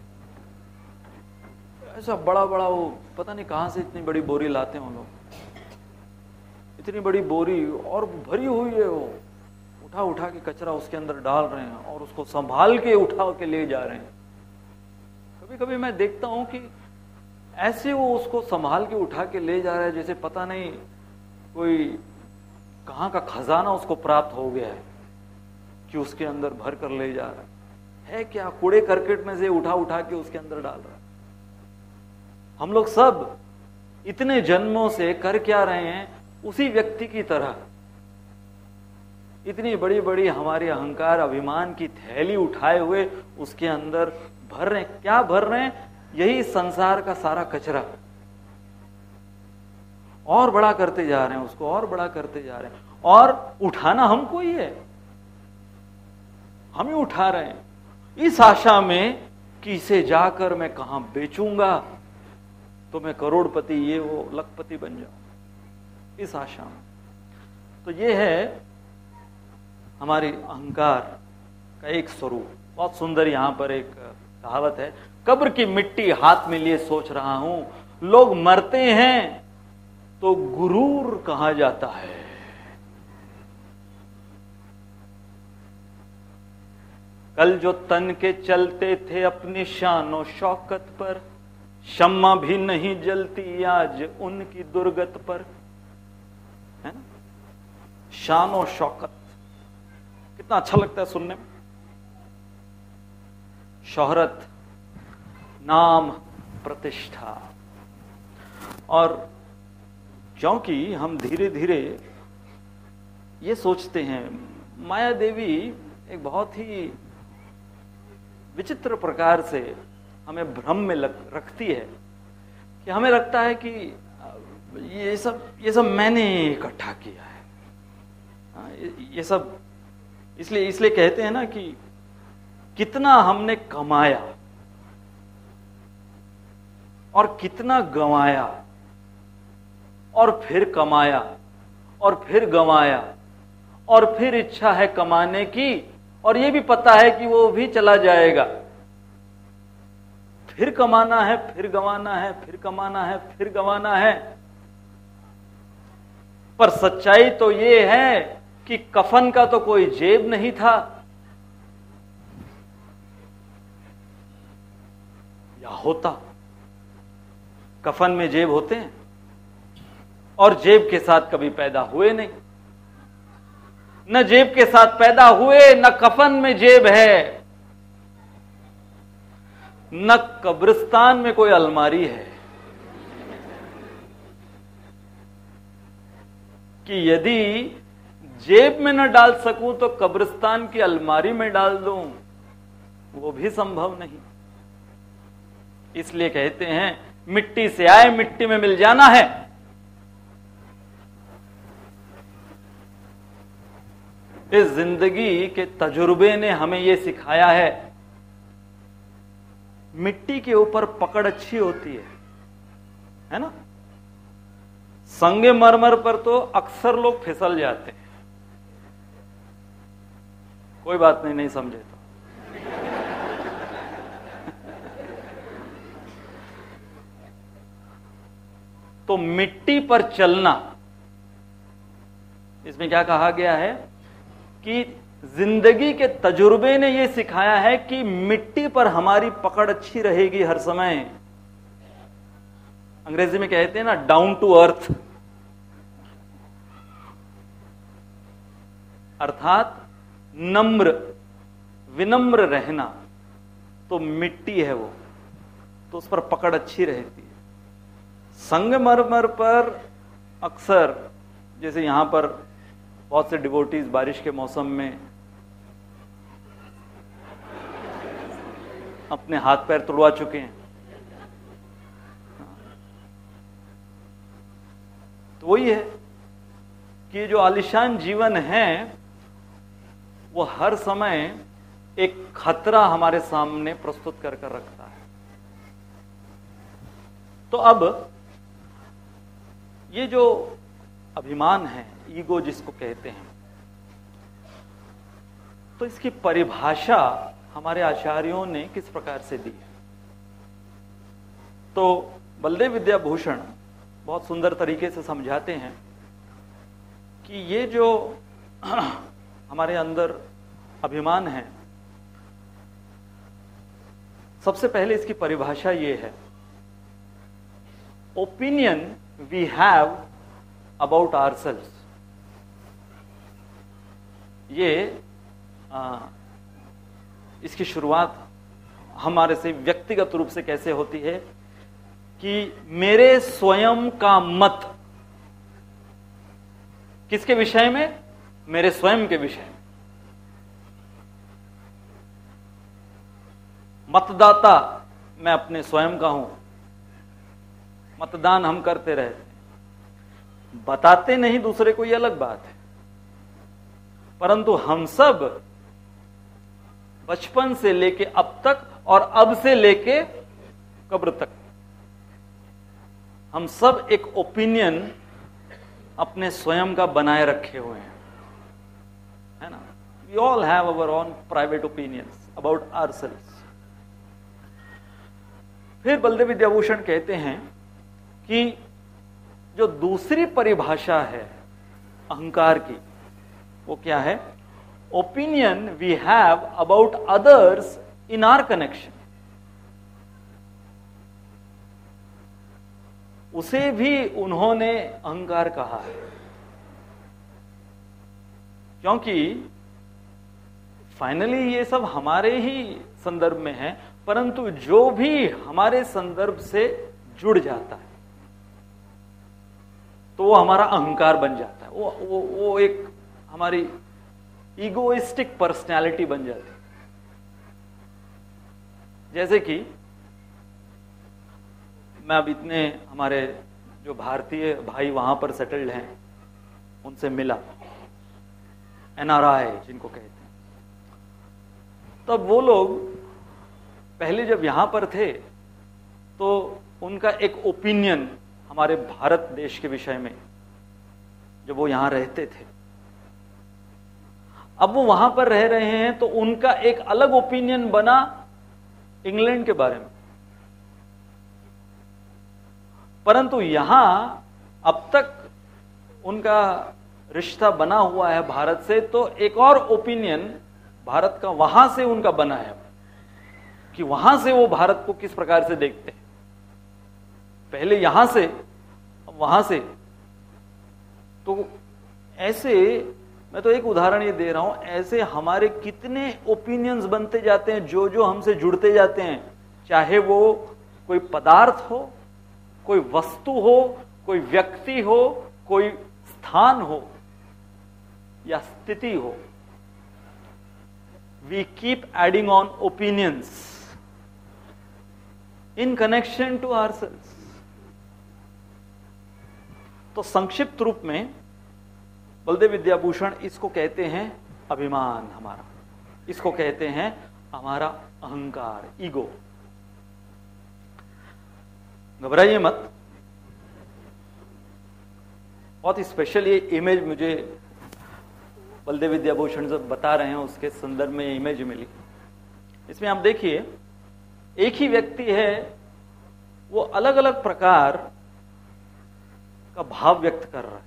ऐसा बड़ा बड़ा, वो पता नहीं कहां से इतनी बड़ी बोरी लाते हैं वो लोग, इतनी बड़ी बोरी और भरी हुई है, वो उठा उठा के कचरा उसके अंदर डाल रहे हैं और उसको संभाल के उठा के ले जा रहे हैं। कभी कभी मैं देखता हूं कि ऐसे वो उसको संभाल के उठा के ले जा रहा है जैसे पता नहीं कोई कहां का खजाना उसको प्राप्त हो गया है कि उसके अंदर भर कर ले जा रहा है क्या? कूड़े करकट में से उठा उठा के उसके अंदर डाल रहा है। हम लोग सब इतने जन्मों से कर क्या रहे हैं? उसी व्यक्ति की तरह इतनी बड़ी बड़ी हमारी अहंकार अभिमान की थैली उठाए हुए उसके अंदर भर रहे हैं। क्या भर रहे हैं? यही संसार का सारा कचरा, और बड़ा करते जा रहे हैं उसको, और बड़ा करते जा रहे हैं, और उठाना हमको ही है, हम ही उठा रहे हैं, इस आशा में कि इसे जाकर मैं कहां बेचूंगा तो मैं करोड़पति, ये वो लखपति बन जाऊं, इस आशा में। तो ये है हमारी अहंकार का एक स्वरूप। बहुत सुंदर यहां पर एक कहावत है, कब्र की मिट्टी हाथ में लिए सोच रहा हूं, लोग मरते हैं तो गुरूर कहा जाता है। कल जो तन के चलते थे अपनी शानो शौकत पर, शम्मा भी नहीं जलती आज उनकी दुर्गत पर। है ना? शानो शौकत कितना अच्छा लगता है सुनने में। शोहरत, नाम, प्रतिष्ठा। और क्योंकि हम धीरे धीरे ये सोचते हैं, माया देवी एक बहुत ही विचित्र प्रकार से हमें भ्रम में रखती है कि हमें लगता है कि ये सब मैंने इकट्ठा किया है। ये सब इसलिए कहते हैं ना कि कितना हमने कमाया और कितना गंवाया और फिर कमाया और फिर गंवाया और फिर इच्छा है कमाने की, और ये भी पता है कि वो भी चला जाएगा। फिर कमाना है, फिर गंवाना है, फिर कमाना है, फिर गंवाना है। पर सच्चाई तो ये है कि कफन का तो कोई जेब नहीं था, या होता? कफन में जेब होते हैं, और जेब के साथ कभी पैदा हुए नहीं। न जेब के साथ पैदा हुए, न कफन में जेब है, न कब्रिस्तान में कोई अलमारी है कि यदि जेब में न डाल सकूं तो कब्रिस्तान की अलमारी में डाल दूं, वो भी संभव नहीं। इसलिए कहते हैं मिट्टी से आए मिट्टी में मिल जाना है। इस जिंदगी के तजुर्बे ने हमें यह सिखाया है, मिट्टी के ऊपर पकड़ अच्छी होती है ना? संगमरमर पर तो अक्सर लोग फिसल जाते हैं। कोई बात नहीं समझे तो मिट्टी पर चलना, इसमें क्या कहा गया है कि जिंदगी के तजुर्बे ने यह सिखाया है कि मिट्टी पर हमारी पकड़ अच्छी रहेगी हर समय। अंग्रेजी में कहते हैं ना, डाउन टू अर्थ, अर्थात नम्र, विनम्र रहना। तो मिट्टी है वो, तो उस पर पकड़ अच्छी रहती है। संगमरमर पर अक्सर जैसे यहाँ पर बहुत से डिवोटीज बारिश के मौसम में अपने हाथ पैर तुड़वा चुके हैं, तो वही है कि जो आलिशान जीवन है वो हर समय एक खतरा हमारे सामने प्रस्तुत कर रखता है। तो अब ये जो अभिमान है, ईगो जिसको कहते हैं, तो इसकी परिभाषा हमारे आचार्यों ने किस प्रकार से दी है? तो बलदेव विद्याभूषण बहुत सुंदर तरीके से समझाते हैं कि ये जो हमारे अंदर अभिमान है, सबसे पहले इसकी परिभाषा ये है, opinion we have about ourselves. ये इसकी शुरुआत हमारे से व्यक्तिगत रूप से कैसे होती है कि मेरे स्वयं का मत किसके विषय में? मेरे स्वयं के विषय में। मतदाता मैं अपने स्वयं का हूं, मतदान हम करते रहते हैं, बताते नहीं दूसरे को, यह अलग बात है, परंतु हम सब बचपन से लेके अब तक और अब से लेके कब्र तक हम सब एक ओपिनियन अपने स्वयं का बनाए रखे हुए हैं, है ना? We all have our own private opinions about ourselves. फिर बलदेव विद्याभूषण कहते हैं कि जो दूसरी परिभाषा है अहंकार की, वो क्या है? Opinion we have about others in our connection. उसे भी उन्होंने अहंकार कहा है, क्योंकि फाइनली ये सब हमारे ही संदर्भ में है, परंतु जो भी हमारे संदर्भ से जुड़ जाता है तो वो हमारा अहंकार बन जाता है, वो एक हमारी ईगोइस्टिक पर्सनैलिटी बन जाती है। जैसे कि मैं अब इतने हमारे जो भारतीय भाई वहां पर सेटल्ड हैं उनसे मिला, एनआरआई जिनको कहते हैं, तब वो लोग पहले जब यहां पर थे तो उनका एक ओपिनियन हमारे भारत देश के विषय में, जब वो यहां रहते थे, अब वो वहां पर रह रहे हैं तो उनका एक अलग ओपिनियन बना इंग्लैंड के बारे में, परंतु यहां अब तक उनका रिश्ता बना हुआ है भारत से, तो एक और ओपिनियन भारत का वहां से उनका बना है कि वहां से वो भारत को किस प्रकार से देखते हैं। पहले यहां से, वहां से, तो ऐसे मैं तो एक उदाहरण ये दे रहा हूं, ऐसे हमारे कितने ओपिनियंस बनते जाते हैं जो जो हमसे जुड़ते जाते हैं, चाहे वो कोई पदार्थ हो, कोई वस्तु हो, कोई व्यक्ति हो, कोई स्थान हो या स्थिति हो। We keep adding on opinions in connection to ourselves. तो संक्षिप्त रूप में बलदेव विद्याभूषण इसको कहते हैं अभिमान हमारा, इसको कहते हैं हमारा अहंकार, ईगो। घबराइए मत, बहुत ही स्पेशल ये इमेज मुझे बलदेव विद्याभूषण जब बता रहे हैं उसके संदर्भ में ये इमेज मिली। इसमें आप देखिए, एक ही व्यक्ति है, वो अलग अलग प्रकार का भाव व्यक्त कर रहा है।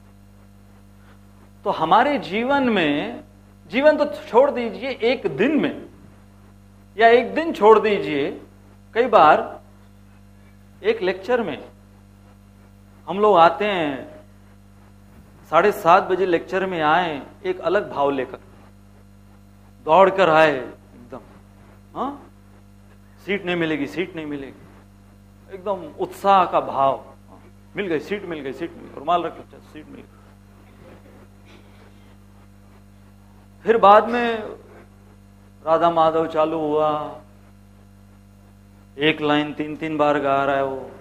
तो हमारे जीवन में, जीवन तो छोड़ दीजिए, एक दिन में या एक दिन छोड़ दीजिए, कई बार एक लेक्चर में हम लोग आते हैं, 7:30 बजे लेक्चर में आए, एक अलग भाव लेकर दौड़ कर आए एकदम, हाँ सीट नहीं मिलेगी, सीट नहीं मिलेगी, एकदम उत्साह का भाव, मिल गई सीट, मिल गई सीट, मिल गई, रुमाल रख लो, सीट मिल गई। फिर बाद में राधा माधव चालू हुआ, एक लाइन 3-3 बार गा रहा है वो।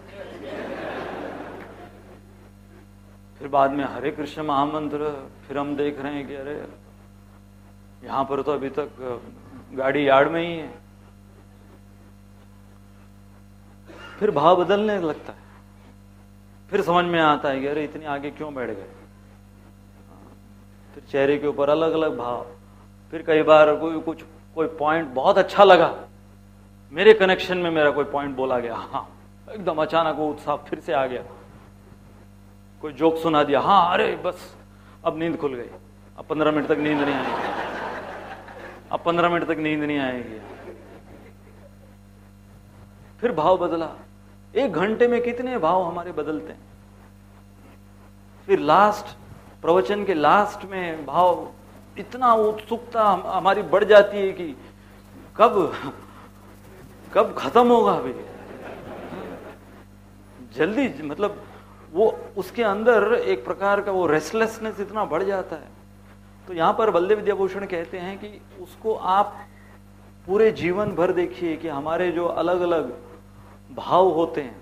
फिर बाद में हरे कृष्ण महामंत्र, फिर हम देख रहे हैं कि अरे यहां पर तो अभी तक गाड़ी यार्ड में ही है। फिर भाव बदलने लगता है, फिर समझ में आता है कि अरे इतनी आगे क्यों बैठ गए। फिर चेहरे के ऊपर अलग अलग भाव। फिर कई बार कोई पॉइंट बहुत अच्छा लगा, मेरे कनेक्शन में मेरा कोई पॉइंट बोला गया, हाँ एकदम अचानक वो उत्साह फिर से आ गया। कोई जोक सुना दिया, हाँ अरे बस अब नींद खुल गई, अब 15 मिनट तक नींद नहीं आएगी, अब 15 मिनट तक नींद नहीं आएगी। फिर भाव बदला। 1 घंटे में कितने भाव हमारे बदलते हैं। फिर लास्ट प्रवचन के लास्ट में भाव, इतना उत्सुकता हमारी बढ़ जाती है कि कब खत्म होगा अभी, जल्दी, मतलब वो उसके अंदर एक प्रकार का वो रेस्टलेसनेस इतना बढ़ जाता है। तो यहां पर बलदेव विद्याभूषण कहते हैं कि उसको आप पूरे जीवन भर देखिए कि हमारे जो अलग अलग भाव होते हैं,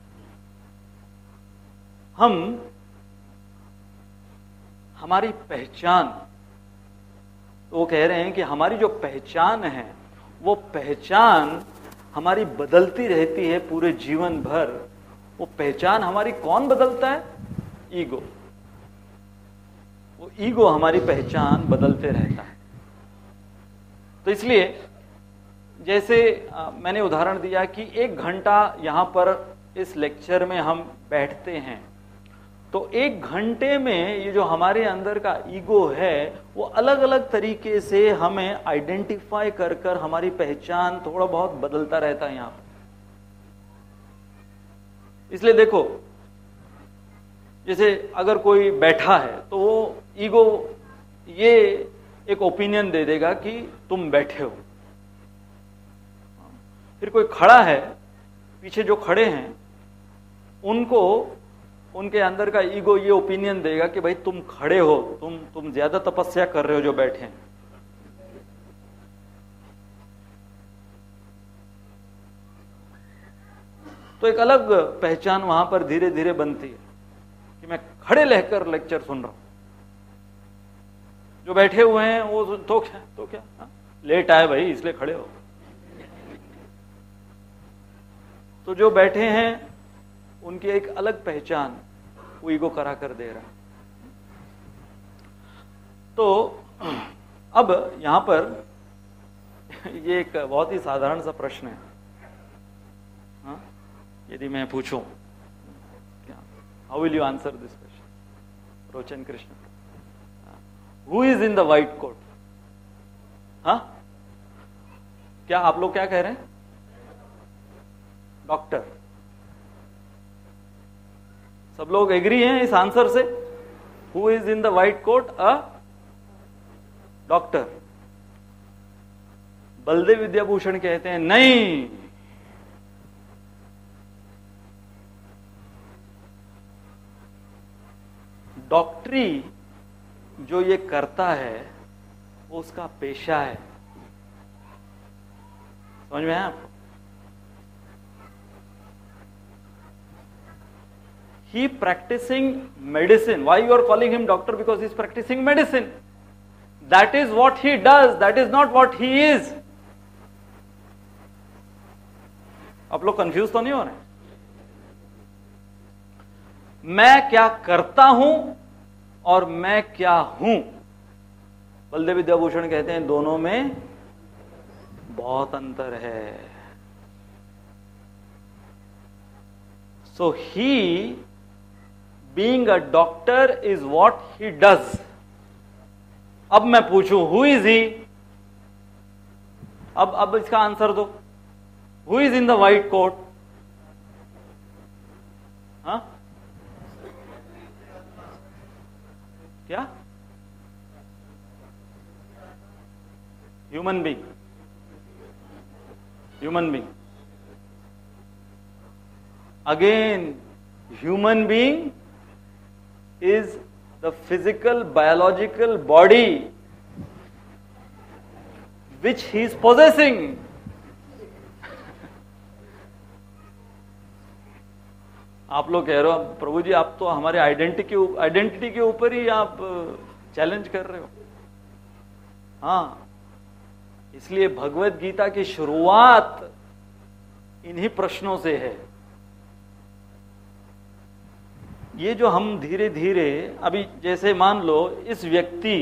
हमारी पहचान, तो वो कह रहे हैं कि हमारी जो पहचान है वो पहचान हमारी बदलती रहती है पूरे जीवन भर। वो पहचान हमारी कौन बदलता है? ईगो। वो ईगो हमारी पहचान बदलते रहता है। तो इसलिए जैसे मैंने उदाहरण दिया कि 1 घंटा यहां पर इस लेक्चर में हम बैठते हैं, तो 1 घंटे में ये जो हमारे अंदर का ईगो है वो अलग अलग तरीके से हमें आइडेंटिफाई कर हमारी पहचान थोड़ा बहुत बदलता रहता है यहां पर। इसलिए देखो, जैसे अगर कोई बैठा है तो वो ईगो ये एक ओपिनियन दे देगा कि तुम बैठे हो। फिर कोई खड़ा है, पीछे जो खड़े हैं उनके अंदर का ईगो ये ओपिनियन देगा कि भाई तुम खड़े हो, तुम ज्यादा तपस्या कर रहे हो जो बैठे हैं। तो एक अलग पहचान वहां पर धीरे धीरे बनती है कि मैं खड़े रहकर लेक्चर सुन रहा हूं, जो बैठे हुए हैं वो तो क्या हाँ? लेट आए भाई इसलिए खड़े हो। तो जो बैठे हैं उनकी एक अलग पहचान वो ईगो करा कर दे रहा है। तो अब यहां पर ये एक बहुत ही साधारण सा प्रश्न है, हाँ? यदि मैं पूछूं, how will you answer this question? Rochan Krishna, who is in the white coat? हाँ, क्या आप लोग क्या कह रहे हैं? डॉक्टर। सब लोग एग्री हैं इस आंसर से? Who is in the white coat? A doctor. Baladev Vidyabhushan कहते हैं नहीं, डॉक्टरी जो ये करता है वो उसका पेशा है। समझ में आया आपको? He practicing medicine. Why you are calling him doctor? Because he is practicing medicine. That is what he does. That is not what he is. आप लोग कंफ्यूज तो नहीं हो रहे? मैं क्या करता हूं और मैं क्या हूं, बलदेव विद्याभूषण कहते हैं दोनों में बहुत अंतर है। So he being a doctor is what he does. अब मैं पूछूं who is he? अब इसका आंसर दो। Who is in the white coat? हाँ? क्या? Human being. Human being. Again, human being is the physical, biological body which he is possessing. आप लोग कह रहे हो प्रभु जी आप तो हमारे आइडेंटिटी के ऊपर ही आप चैलेंज कर रहे हो। हाँ, इसलिए भगवत गीता की शुरुआत इन्हीं प्रश्नों से है। ये जो हम धीरे धीरे अभी जैसे मान लो इस व्यक्ति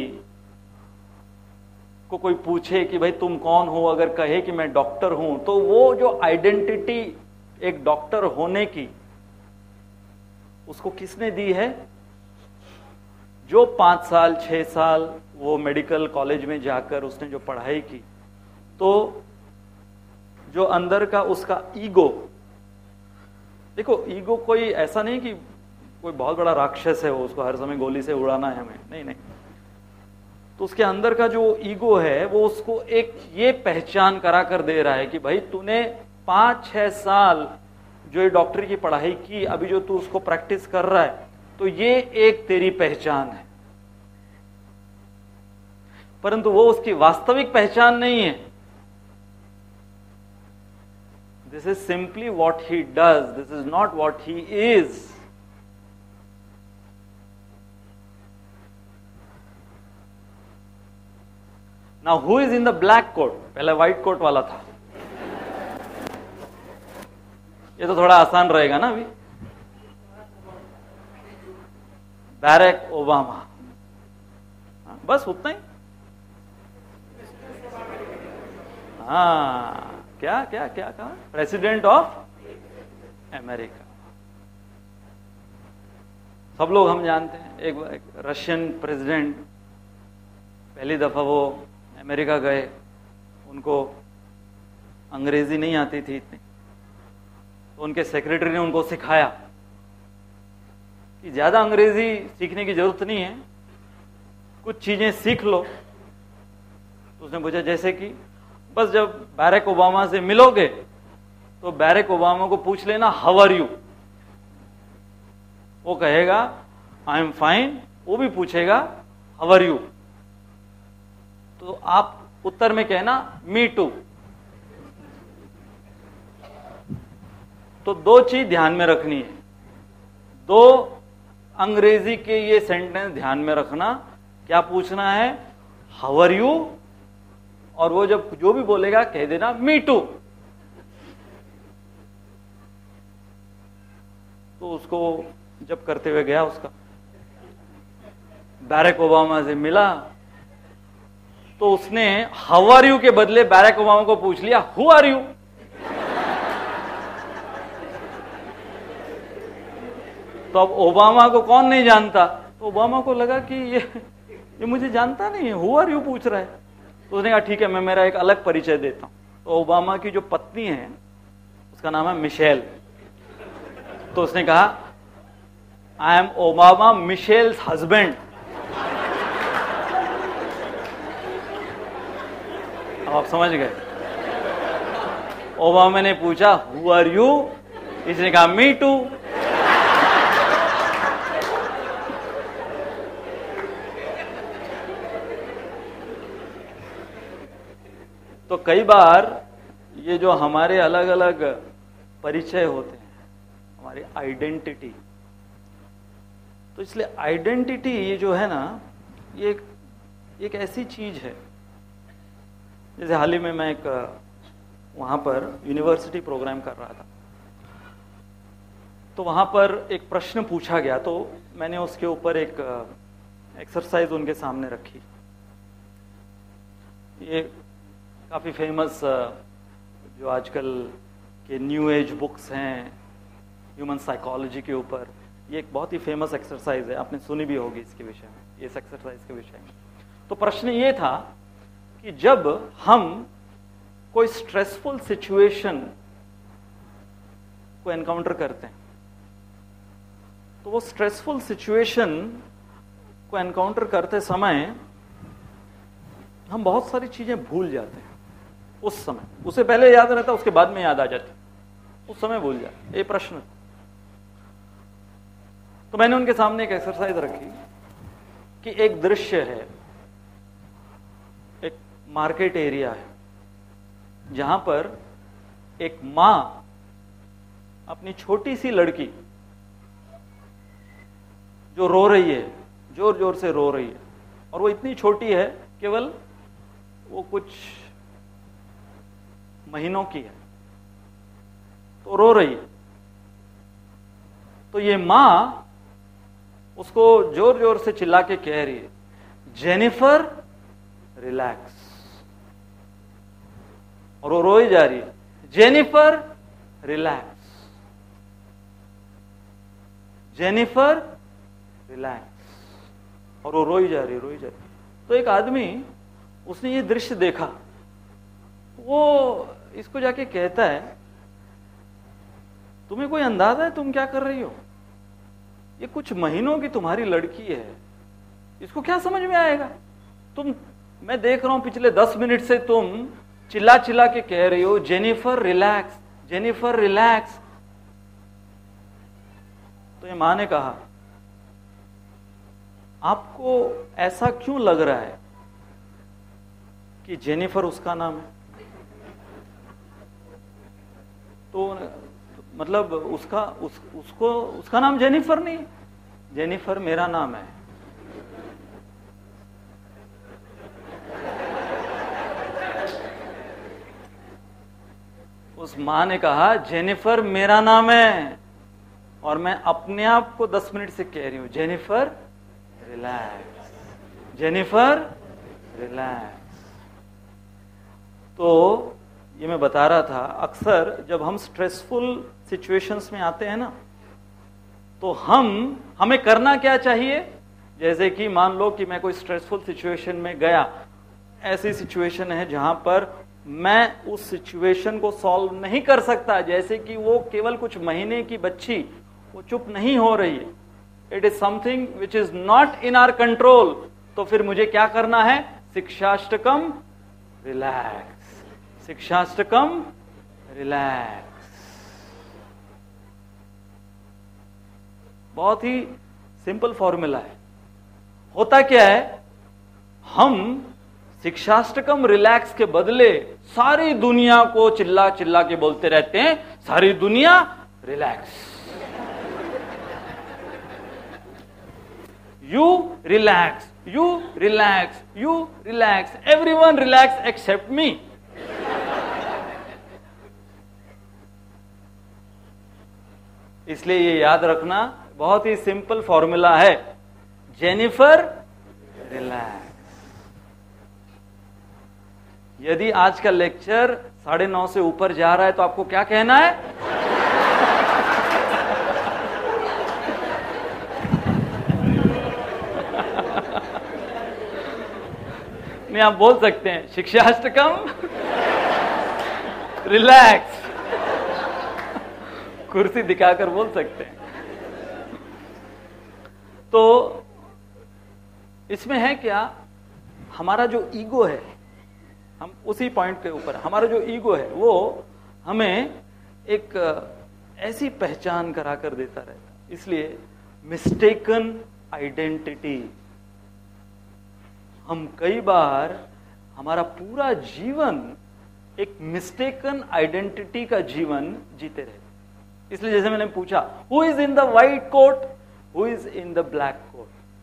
को कोई पूछे कि भाई तुम कौन हो, अगर कहे कि मैं डॉक्टर हूं, तो वो जो आइडेंटिटी एक डॉक्टर होने की उसको किसने दी है? जो 5 साल 6 साल वो मेडिकल कॉलेज में जाकर उसने जो पढ़ाई की, तो जो अंदर का उसका ईगो, देखो ईगो कोई ऐसा नहीं कि कोई बहुत बड़ा राक्षस है वो उसको हर समय गोली से उड़ाना है हमें, नहीं नहीं। तो उसके अंदर का जो ईगो है वो उसको एक ये पहचान करा कर दे रहा है कि भाई तूने 5-6 साल जो ये डॉक्टरी की पढ़ाई की, अभी जो तू उसको प्रैक्टिस कर रहा है, तो ये एक तेरी पहचान है। परंतु वो उसकी वास्तविक पहचान नहीं है। This is simply what he does, this is not what he is. Now who is in the black coat? पहले व्हाइट कोट वाला था, ये तो थोड़ा आसान रहेगा ना। अभी बैरक ओबामा, बस उतना ही। हाँ, क्या क्या क्या कहा? President of America. सब लोग हम जानते हैं, एक रशियन प्रेसिडेंट पहली दफा वो अमेरिका गए, उनको अंग्रेजी नहीं आती थी इतनी, तो उनके सेक्रेटरी ने उनको सिखाया कि ज्यादा अंग्रेजी सीखने की जरूरत नहीं है, कुछ चीजें सीख लो। तो उसने पूछा जैसे कि, बस जब बैरक ओबामा से मिलोगे तो बैरक ओबामा को पूछ लेना हाउ आर यू, वो कहेगा आई एम फाइन, वो भी पूछेगा हाउ आर यू, तो आप उत्तर में कहना मी टू। तो 2 चीज ध्यान में रखनी है, 2 अंग्रेजी के ये सेंटेंस ध्यान में रखना। क्या पूछना है? हाउ आर यू, और वो जब जो भी बोलेगा कह देना मी टू। तो उसको जब करते हुए गया, उसका बैरक ओबामा से मिला, तो उसने हाउ आर यू के बदले बैरक ओबामा को पूछ लिया हु आर यू। तो अब ओबामा को कौन नहीं जानता, तो ओबामा को लगा कि ये मुझे जानता नहीं है, हु आर यू पूछ रहा है। तो उसने कहा ठीक है, मैं मेरा एक अलग परिचय देता हूं। तो ओबामा की जो पत्नी है उसका नाम है मिशेल। तो उसने कहा I am Obama Michelle's husband. अब आप समझ गए। ओबामा ने पूछा हु आर यू, इसने कहा मी टू। तो कई बार ये जो हमारे अलग अलग परिचय होते हैं, हमारी आइडेंटिटी, तो इसलिए आइडेंटिटी ये जो है ना, ये एक ऐसी चीज है। जैसे हाल ही में मैं एक वहां पर यूनिवर्सिटी प्रोग्राम कर रहा था, तो वहां पर एक प्रश्न पूछा गया, तो मैंने उसके ऊपर एक एक्सरसाइज उनके सामने रखी। ये काफी फेमस जो आजकल के न्यू एज बुक्स हैं ह्यूमन साइकोलॉजी के ऊपर, ये एक बहुत ही फेमस एक्सरसाइज है, आपने सुनी भी होगी इसके विषय में, इस एक्सरसाइज के विषय में। तो प्रश्न ये था कि जब हम कोई स्ट्रेसफुल सिचुएशन को एनकाउंटर करते हैं, तो वो स्ट्रेसफुल सिचुएशन को एनकाउंटर करते समय हम बहुत सारी चीजें भूल जाते हैं। उस समय, उसे पहले याद रहता, उसके बाद में याद आ जाती, उस समय भूल जाते। ये प्रश्न, तो मैंने उनके सामने एक एक्सरसाइज रखी कि एक दृश्य है, एक मार्केट एरिया है जहां पर एक मां अपनी छोटी सी लड़की जो रो रही है, जोर जोर से रो रही है, और वो इतनी छोटी है, केवल वो कुछ महीनों की है, तो रो रही है। तो ये मां उसको जोर जोर से चिल्ला के कह रही है, जेनिफर रिलैक्स, और वो रो ही जा रही है, जेनिफर रिलैक्स, जेनिफर रिलैक्स, और वो रोई जा रही, रोई जा रही। तो एक आदमी, उसने ये दृश्य देखा, वो इसको जाके कहता है, तुम्हें कोई अंदाजा है तुम क्या कर रही हो? ये कुछ महीनों की तुम्हारी लड़की है, इसको क्या समझ में आएगा? मैं देख रहा हूं पिछले 10 मिनट से तुम चिल्ला चिल्ला के कह रही हो, जेनिफर रिलैक्स, जेनिफर रिलैक्स। तो ये मां ने कहा, आपको ऐसा क्यों लग रहा है कि जेनिफर उसका नाम है? तो मतलब उसका नाम जेनिफर नहीं, जेनिफर मेरा नाम है। उस मां ने कहा, जेनिफर मेरा नाम है, और मैं अपने आप को 10 मिनट से कह रही हूं, जेनिफर रिलैक्स, जेनिफर रिलैक्स। तो ये मैं बता रहा था, अक्सर जब हम स्ट्रेसफुल सिचुएशंस में आते हैं ना, तो हमें करना क्या चाहिए? जैसे कि मान लो कि मैं कोई स्ट्रेसफुल सिचुएशन में गया, ऐसी सिचुएशन है जहां पर मैं उस सिचुएशन को सॉल्व नहीं कर सकता, जैसे कि वो केवल कुछ महीने की बच्ची, वो चुप नहीं हो रही है, it is something which is not in our control. तो फिर मुझे क्या करना है? Shikshashtakam relax, Shikshashtakam relax. बहुत ही सिंपल फॉर्मूला है। होता क्या है, हम शिक्षाष्टकम रिलैक्स के बदले सारी दुनिया को चिल्ला चिल्ला के बोलते रहते हैं, सारी दुनिया relax, you relax, you relax, you relax, everyone relax except me. इसलिए ये याद रखना, बहुत ही सिंपल फॉर्मूला है, जेनिफर रिलैक्स। यदि आज का लेक्चर 9:30 से ऊपर जा रहा है तो आपको क्या कहना है? नहीं, आप बोल सकते हैं शिक्षाष्टकम रिलैक्स, कुर्सी दिखाकर बोल सकते हैं। तो इसमें है क्या, हमारा जो ईगो है, हम उसी पॉइंट के ऊपर, हमारा जो ईगो है वो हमें एक ऐसी पहचान करा कर देता रहता है। इसलिए मिस्टेकन आइडेंटिटी, हम कई बार हमारा पूरा जीवन एक मिस्टेकन आइडेंटिटी का जीवन जीते रहते। इसलिए जैसे मैंने पूछा, who is in the white coat, who is in the black coat?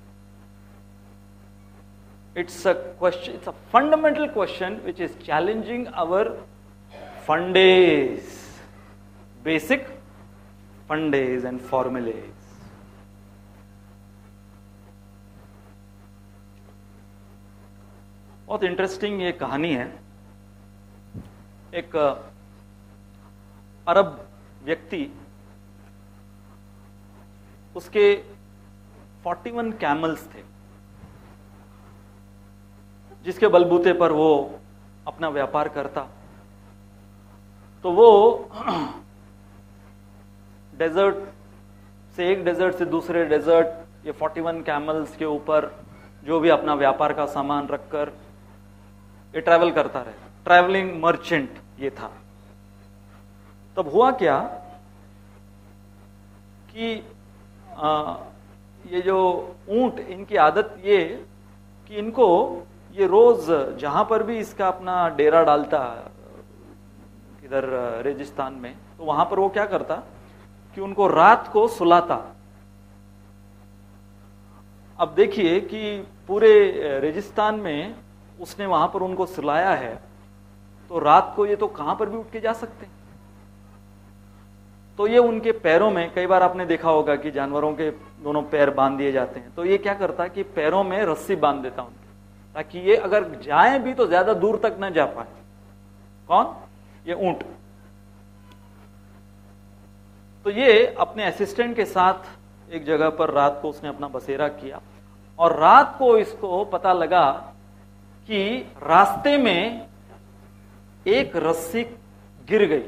It's a question, it's a fundamental question which is challenging our fundays, basic fundays and formulas. बहुत इंटरेस्टिंग ये कहानी है। एक अरब व्यक्ति, उसके 41 कैमल्स थे, जिसके बलबूते पर वो अपना व्यापार करता। तो वो डेजर्ट से, एक डेजर्ट से दूसरे डेजर्ट, ये 41 कैमल्स के ऊपर जो भी अपना व्यापार का सामान रखकर ये ट्रैवल करता रहे। ट्रैवलिंग मर्चेंट ये था। तब हुआ क्या कि ये जो ऊंट, इनकी आदत ये कि इनको ये रोज जहां पर भी इसका अपना डेरा डालता इधर रेगिस्तान में, तो वहां पर वो क्या करता कि उनको रात को सुलाता। अब देखिए कि पूरे रेगिस्तान में उसने वहां पर उनको सुलाया है, तो रात को ये तो कहां पर भी उठ के जा सकते हैं। तो ये उनके पैरों में, कई बार आपने देखा होगा कि जानवरों के दोनों पैर बांध दिए जाते हैं, तो ये क्या करता कि पैरों में रस्सी बांध देता उनके, ताकि ये अगर जाए भी तो ज्यादा दूर तक न जा पाए। कौन? ये ऊंट। तो ये अपने असिस्टेंट के साथ एक जगह पर रात को उसने अपना बसेरा किया, और रात को इसको पता लगा कि रास्ते में एक रस्सी गिर गई।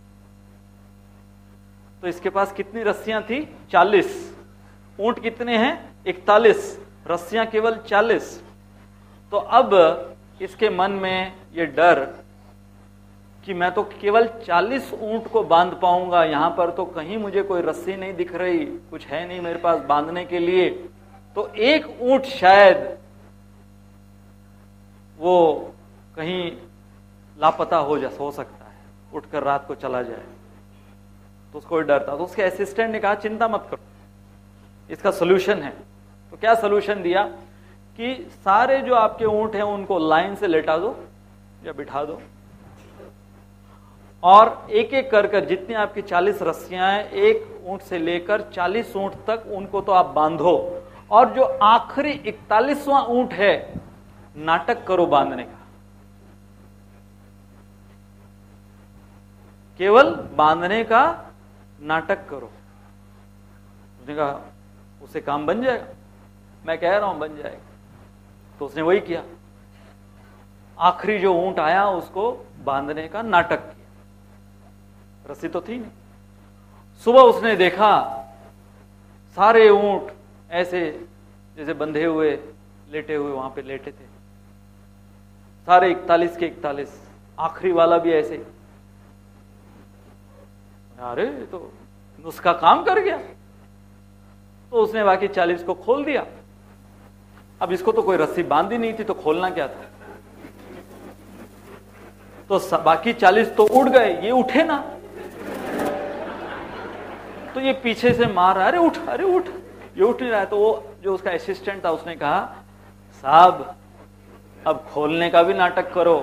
तो इसके पास कितनी रस्सियां थी? 40। ऊंट कितने हैं? 41। रस्सियां केवल 40। तो अब इसके मन में ये डर कि मैं तो केवल 40 ऊंट को बांध पाऊंगा, यहां पर तो कहीं मुझे कोई रस्सी नहीं दिख रही, कुछ है नहीं मेरे पास बांधने के लिए, तो एक ऊंट शायद वो कहीं लापता हो सकता है, उठकर रात को चला जाए। तो उसको डर था। तो उसके असिस्टेंट ने कहा चिंता मत करो, इसका सोल्यूशन है। तो क्या सोल्यूशन दिया कि सारे जो आपके ऊंट हैं उनको लाइन से लेटा दो या बिठा दो, और एक एक कर जितनी आपकी 40 रस्सियां हैं, एक ऊंट से लेकर 40 ऊंट तक उनको तो आप बांधो, और जो आखिरी 41वां ऊंट है नाटक करो बांधने का, केवल बांधने का नाटक करो। उसने कहा उससे काम बन जाएगा, मैं कह रहा हूं बन जाएगा। तो उसने वही किया, आखिरी जो ऊंट आया उसको बांधने का नाटक किया। रस्सी तो थी नहीं। सुबह उसने देखा सारे ऊंट ऐसे जैसे बंधे हुए लेटे हुए वहां पे लेटे थे, सारे 41 के 41, आखिरी वाला भी ऐसे। अरे तो नुस्खा काम कर गया। तो उसने बाकी 40 को खोल दिया। अब इसको तो कोई रस्सी बांधी नहीं थी, तो खोलना क्या था। तो बाकी 40 तो उड़ गए, ये उठे ना। तो ये पीछे से मार रहा, अरे उठ, अरे उठ, ये उठ नहीं रहा है। तो वो जो उसका असिस्टेंट था उसने कहा साहब अब खोलने का भी नाटक करो।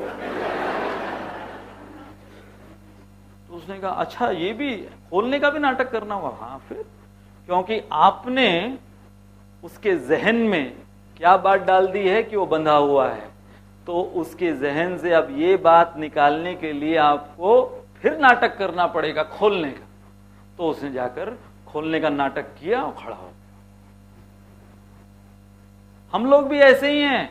तो उसने कहा अच्छा ये भी खोलने का भी नाटक करना होगा। हाँ फिर, क्योंकि आपने उसके जहन में क्या बात डाल दी है कि वो बंधा हुआ है, तो उसके जहन से अब ये बात निकालने के लिए आपको फिर नाटक करना पड़ेगा खोलने का। तो उसने जाकर खोलने का नाटक किया और खड़ा हो। हम लोग भी ऐसे ही हैं,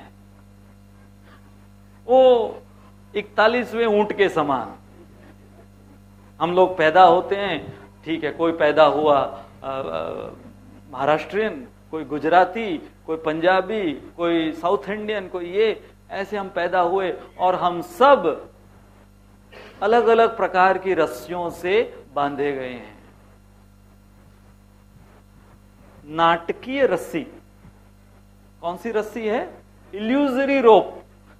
वो 41वें ऊंट के समान। हम लोग पैदा होते हैं, ठीक है, कोई पैदा हुआ महाराष्ट्रियन, कोई गुजराती, कोई पंजाबी, कोई साउथ इंडियन, कोई ये, ऐसे हम पैदा हुए, और हम सब अलग अलग प्रकार की रस्सियों से बांधे गए हैं। नाटकीय रस्सी, कौन सी रस्सी है? Illusory rope.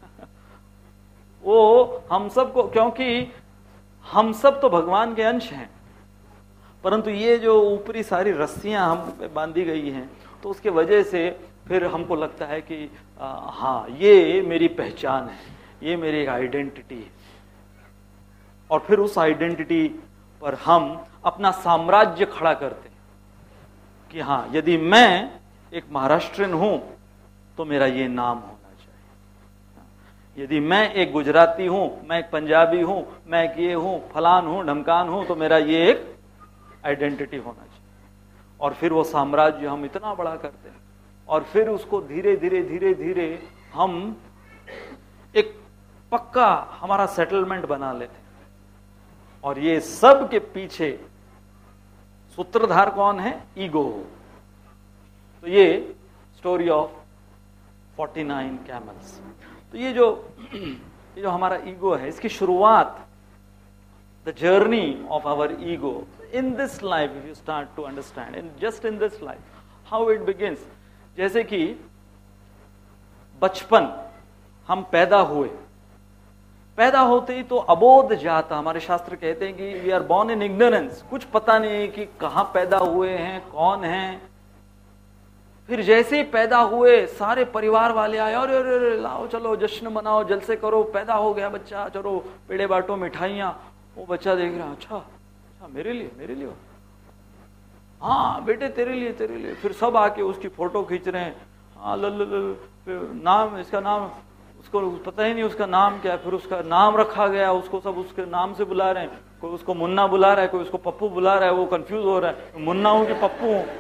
वो हम सबको, क्योंकि हम सब तो भगवान के अंश हैं, परंतु ये जो ऊपरी सारी रस्सियां हम पे बांधी गई हैं, तो उसके वजह से फिर हमको लगता है कि हाँ ये मेरी पहचान है, ये मेरी आइडेंटिटी है। और फिर उस आइडेंटिटी पर हम अपना साम्राज्य खड़ा करते हैं कि हाँ यदि मैं एक महाराष्ट्रियन हूं तो मेरा ये नाम होना चाहिए, यदि मैं एक गुजराती हूं, मैं एक पंजाबी हूं, मैं एक ये हूं, फलान हूं, ढमकान हूं, तो मेरा ये एक आइडेंटिटी होना चाहिए। और फिर वो साम्राज्य हम इतना बड़ा करते हैं, और फिर उसको धीरे धीरे धीरे धीरे हम एक पक्का हमारा सेटलमेंट बना लेते हैं। और ये सब के पीछे सूत्रधार कौन है? ईगो। तो ये स्टोरी ऑफ 49 कैमल्स। तो ये जो हमारा ईगो है, इसकी शुरुआत, the journey of our ego in this life, if you start to understand in just in this life how it begins. जैसे कि बचपन, हम पैदा हुए, पैदा होते ही तो अबोध जात, हमारे शास्त्र कहते हैं कि we are born in ignorance, कुछ पता नहीं है कि कहां पैदा हुए हैं, कौन हैं। फिर जैसे ही पैदा हुए सारे परिवार वाले आए, अरे अरे लाओ चलो जश्न मनाओ, जलसे करो, पैदा हो गया बच्चा, चलो पेड़े बांटो, मिठाइयां। वो बच्चा देख रहा, अच्छा मेरे लिए हाँ बेटे तेरे लिए। फिर सब आके उसकी फोटो खींच रहे हैं, हाँ नाम, इसका नाम, उसको पता ही नहीं उसका नाम क्या है। फिर उसका नाम रखा गया, उसको सब उसके नाम से बुला रहे हैं, कोई उसको मुन्ना बुला रहा है, कोई उसको पप्पू बुला रहा है, वो कंफ्यूज हो रहा है, मुन्ना हूं कि पप्पू हूं।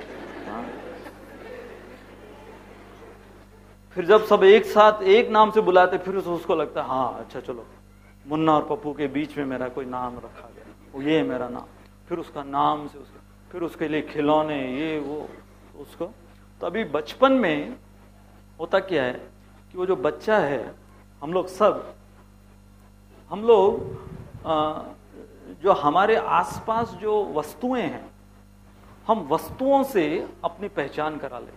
फिर जब सब एक साथ एक नाम से बुलाते, फिर उसको लगता है हाँ अच्छा चलो, मुन्ना और पप्पू के बीच में मेरा कोई नाम रखा गया, वो ये है मेरा नाम। फिर उसका नाम से फिर उसके लिए खिलौने, ये वो उसको। तो अभी बचपन में होता क्या है कि वो जो बच्चा है, हम लोग जो हमारे आसपास जो वस्तुएं हैं, हम वस्तुओं से अपनी पहचान करा लेते।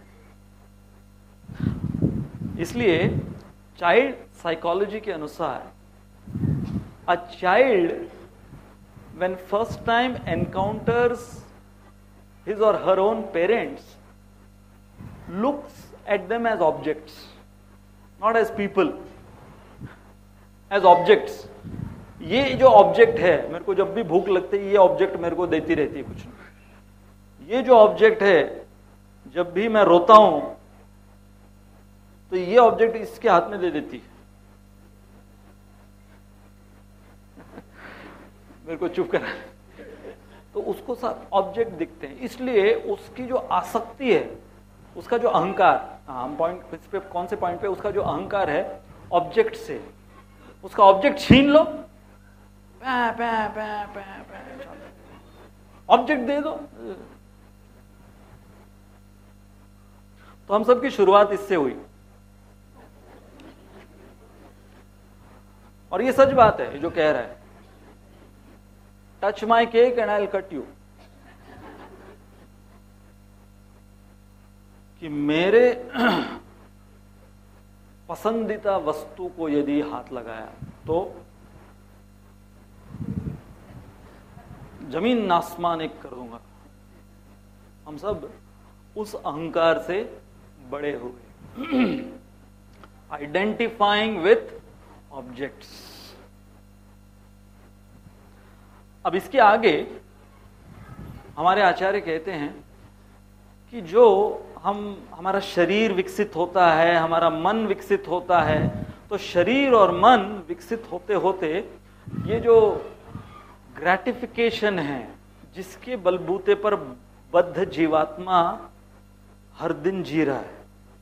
इसलिए चाइल्ड साइकोलॉजी के अनुसार a child when first time encounters his or her own parents looks at them as objects, not as people, as objects. ये जो ऑब्जेक्ट है, मेरे को जब भी भूख लगती है ये ऑब्जेक्ट मेरे को देती रहती है कुछ नहीं। ये जो ऑब्जेक्ट है, जब भी मैं रोता हूं तो ये ऑब्जेक्ट इसके हाथ में दे देती है। मेरे को चुप करा, तो उसको सब ऑब्जेक्ट दिखते हैं। इसलिए उसकी जो आसक्ति है, उसका जो अहंकार, हम पॉइंट इस पे, कौन से पॉइंट पे, उसका जो अहंकार है ऑब्जेक्ट से, उसका ऑब्जेक्ट छीन लो, ऑब्जेक्ट दे दो। तो हम सबकी शुरुआत इससे हुई, और ये सच बात है जो कह रहा है, touch my cake and I will cut you, कि मेरे पसंदीदा वस्तु को यदि हाथ लगाया तो जमीन आसमान एक कर दूंगा। हम सब उस अहंकार से बड़े हुए, आइडेंटिफाइंग विथ ऑब्जेक्ट्स। अब इसके आगे हमारे आचार्य कहते हैं कि जो हमारा शरीर विकसित होता है, हमारा मन विकसित होता है, तो शरीर और मन विकसित होते होते ये जो ग्रेटिफिकेशन है, जिसके बलबूते पर बद्ध जीवात्मा हर दिन जी रहा है,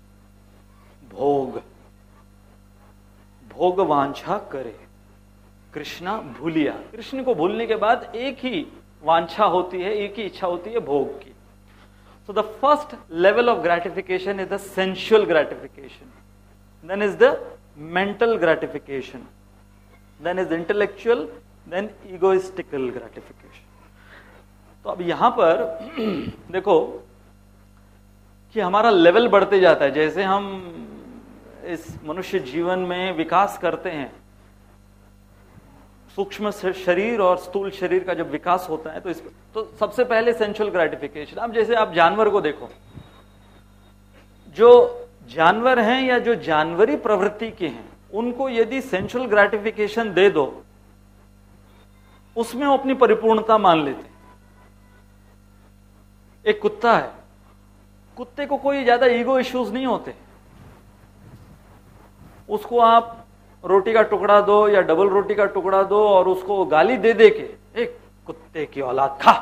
भोग वांछा करे कृष्णा भूलिया। कृष्ण को भूलने के बाद एक ही वांछा होती है, एक ही इच्छा होती है, भोग की। So the first level of gratification is the sensual gratification, then is the mental gratification, then is intellectual, then egoistical gratification. तो अब यहां पर देखो कि हमारा लेवल बढ़ते जाता है, जैसे हम इस मनुष्य जीवन में विकास करते हैं, सूक्ष्म शरीर और स्थूल शरीर का जब विकास होता है तो सबसे पहले सेंसुअल ग्रेटिफिकेशन। अब जैसे आप जानवर को देखो, जो जानवर हैं या जो जानवरी प्रवृत्ति के हैं, उनको यदि सेंसुअल ग्रेटिफिकेशन दे दो, उसमें वो अपनी परिपूर्णता मान लेते हैं। एक कुत्ता है, कुत्ते को कोई ज्यादा ईगो इश्यूज नहीं होते, उसको आप रोटी का टुकड़ा दो या डबल रोटी का टुकड़ा दो और उसको गाली दे दे के, एक कुत्ते की औलाद खा,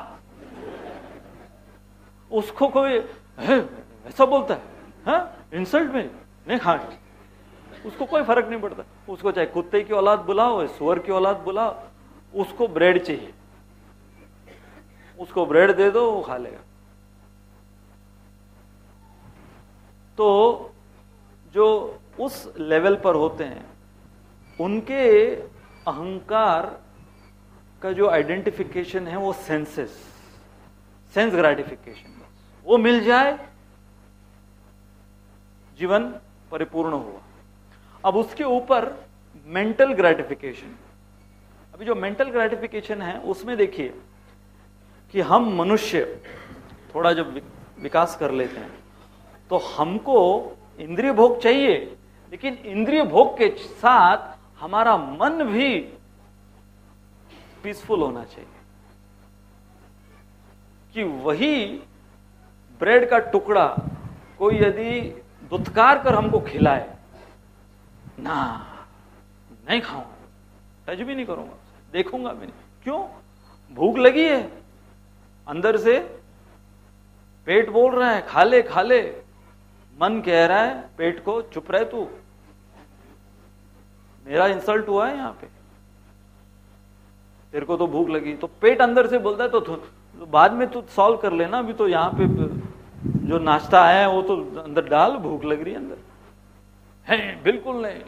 उसको कोई ऐसा बोलता है, इंसल्ट में नहीं खाए, उसको कोई फर्क नहीं पड़ता। उसको चाहे कुत्ते की औलाद बुलाओ, सुअर की औलाद बुलाओ, उसको ब्रेड चाहिए, उसको ब्रेड दे दो, वो खा लेगा। तो जो उस लेवल पर होते हैं, उनके अहंकार का जो आइडेंटिफिकेशन है वो सेंस ग्रेटिफिकेशन, वो मिल जाए जीवन परिपूर्ण हुआ। अब उसके ऊपर मेंटल ग्रेटिफिकेशन। अभी जो मेंटल ग्रेटिफिकेशन है उसमें देखिए कि हम मनुष्य थोड़ा जब विकास कर लेते हैं तो हमको इंद्रिय भोग चाहिए, लेकिन इंद्रिय भोग के साथ हमारा मन भी पीसफुल होना चाहिए। कि वही ब्रेड का टुकड़ा कोई यदि दुत्कार कर हमको खिलाए ना, नहीं खाऊंगा, टच भी नहीं करूंगा, देखूंगा भी नहीं। क्यों? भूख लगी है, अंदर से पेट बोल रहा है खा ले खा ले, मन कह रहा है पेट को चुप रहे तू, मेरा इंसल्ट हुआ है यहां पे, तेरे को तो भूख लगी। तो पेट अंदर से बोलता है तो बाद में तू सॉल्व कर लेना, अभी तो यहां पे जो नाश्ता आया है वो तो अंदर डाल, भूख लग रही है अंदर है। बिल्कुल नहीं,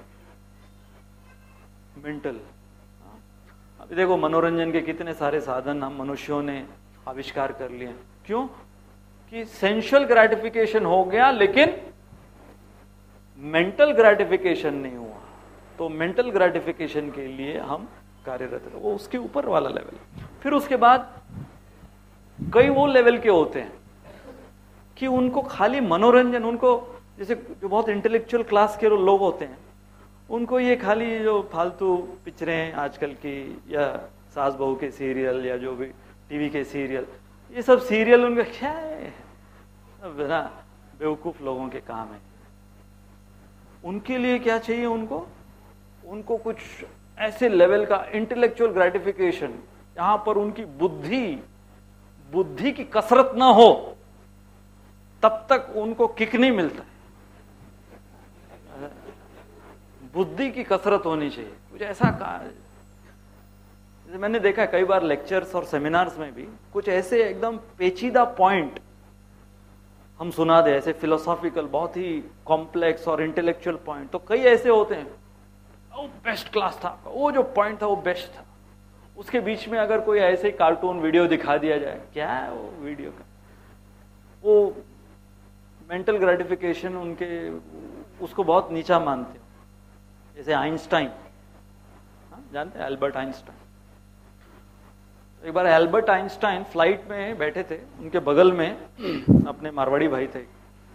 मेंटल। अभी देखो मनोरंजन के कितने सारे साधन हम मनुष्यों ने आविष्कार कर लिए। क्यों? कि सेंशुअल ग्रेटिफिकेशन हो गया लेकिन मेंटल ग्रेटिफिकेशन नहीं हुआ। तो मेंटल ग्रेटिफिकेशन के लिए हम कार्यरत है, वो उसके ऊपर वाला लेवल। फिर उसके बाद कई वो लेवल के होते हैं कि उनको खाली मनोरंजन, उनको जैसे जो बहुत इंटेलेक्चुअल क्लास के लोग होते हैं उनको ये खाली जो फालतू पिक्चरें आजकल की या सास बहू के सीरियल या जो भी टीवी के सीरियल, ये सब सीरियल उनका क्या है, सब ना बेवकूफ लोगों के काम है। उनके लिए क्या चाहिए? उनको कुछ ऐसे लेवल का इंटेलेक्चुअल ग्रेटिफिकेशन जहां पर उनकी बुद्धि की कसरत ना हो, तब तक उनको किक नहीं मिलता है। बुद्धि की कसरत होनी चाहिए, कुछ ऐसा मैंने देखा कई बार लेक्चर्स और सेमिनार्स में भी कुछ ऐसे एकदम पेचीदा पॉइंट हम सुना दे, ऐसे फिलोसॉफिकल बहुत ही कॉम्प्लेक्स और इंटेलेक्चुअल पॉइंट, तो कई ऐसे होते हैं वो बेस्ट क्लास था, वो जो पॉइंट था वो बेस्ट था, उसके बीच में अगर कोई ऐसे कार्टून वीडियो दिखा दिया जाए, क्या है वो वीडियो का, वो मेंटल ग्रेटिफिकेशन उनके उसको बहुत नीचा मानते हो। जैसे आइंस्टाइन, जानते हैं एल्बर्ट आइंस्टाइन? एक बार एल्बर्ट आइंस्टाइन फ्लाइट में बैठे थे, उनके बगल में अपने मारवाड़ी भाई थे।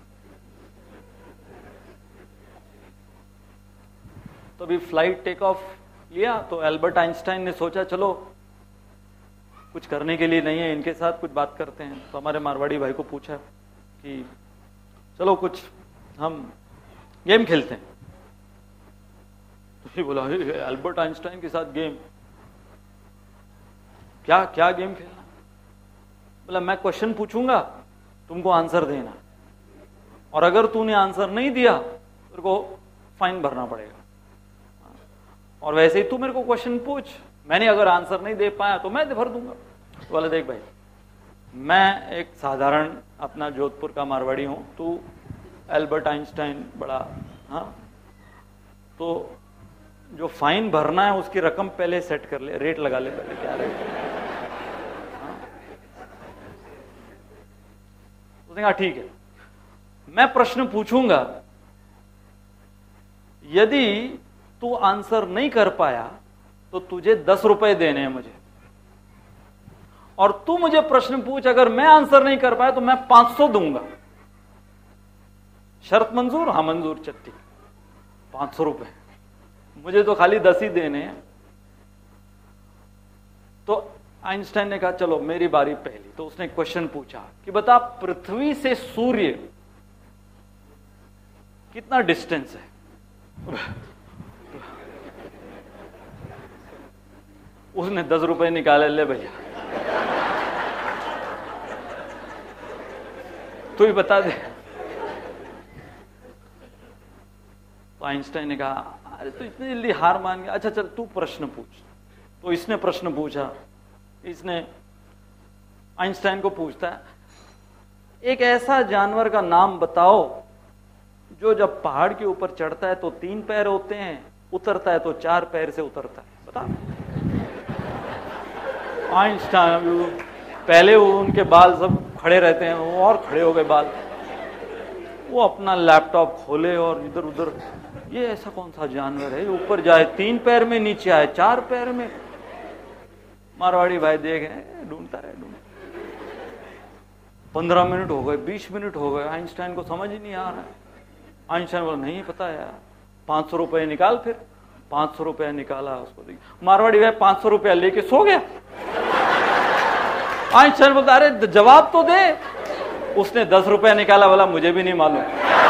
तो अभी फ्लाइट टेक ऑफ लिया तो एल्बर्ट आइंस्टाइन ने सोचा चलो कुछ करने के लिए नहीं है, इनके साथ कुछ बात करते हैं। तो हमारे मारवाड़ी भाई को पूछा कि चलो कुछ हम गेम खेलते हैं। तो ये बोला एल्बर्ट आइंस्टाइन के साथ गेम, क्या क्या गेम खेलना? बोला मैं क्वेश्चन पूछूंगा, तुमको आंसर देना, और अगर तूने आंसर नहीं दिया तेरे को फाइन भरना पड़ेगा, और वैसे ही तू मेरे को क्वेश्चन पूछ, मैंने अगर आंसर नहीं दे पाया तो मैं भर दूंगा। तो बोला देख भाई, मैं एक साधारण अपना जोधपुर का मारवाड़ी हूं, तू एल्बर्ट आइंस्टाइन बड़ा, हाँ, तो जो फाइन भरना है उसकी रकम पहले सेट कर ले, रेट लगा ले पहले, क्या रेट? उसने कहा ठीक है, मैं प्रश्न पूछूंगा, यदि तू आंसर नहीं कर पाया तो तुझे 10 रुपए देने हैं मुझे, और तू मुझे प्रश्न पूछ, अगर मैं आंसर नहीं कर पाया तो मैं 500 दूंगा। शर्त मंजूर? हाँ मंजूर, चट्टी 500 रुपए, मुझे तो खाली 10 ही देने हैं। तो आइंस्टाइन ने कहा चलो मेरी बारी पहली। तो उसने क्वेश्चन पूछा कि बता पृथ्वी से सूर्य कितना डिस्टेंस है? उसने 10 रुपए निकाले, ले भैया तू ही बता दे। तो आइंस्टाइन ने कहा अरे तू इतनी जल्दी हार मान गया, अच्छा चल तू प्रश्न पूछ। तो इसने प्रश्न पूछा, इसने आइंस्टाइन को पूछता है एक ऐसा जानवर का नाम बताओ जो जब पहाड़ के ऊपर चढ़ता है तो 3 पैर होते हैं, उतरता है तो 4 पैर से उतरता है, बता। आइंस्टाइन पहले वो उनके बाल सब खड़े रहते हैं, वो और खड़े हो गए बाल, वो अपना लैपटॉप खोले और इधर उधर ये ऐसा कौन सा जानवर है, ऊपर जाए 3 पैर में, नीचे आए 4 पैर में। मारवाड़ी भाई देख रहे, ढूंढता रहे, 15 मिनट हो गए, 20 मिनट हो गए, आइंस्टाइन को समझ ही नहीं आ रहा है। आइंस्टाइन बोला नहीं पता यार, 500 रुपए निकाल। फिर 500 रुपया निकाला, उसको देखिए मारवाड़ी भाई 500 रुपया लेके सो गया। आइंस्टाइन बोलता अरे जवाब तो दे। उसने 10 रुपया निकाला, बोला मुझे भी नहीं मालूम।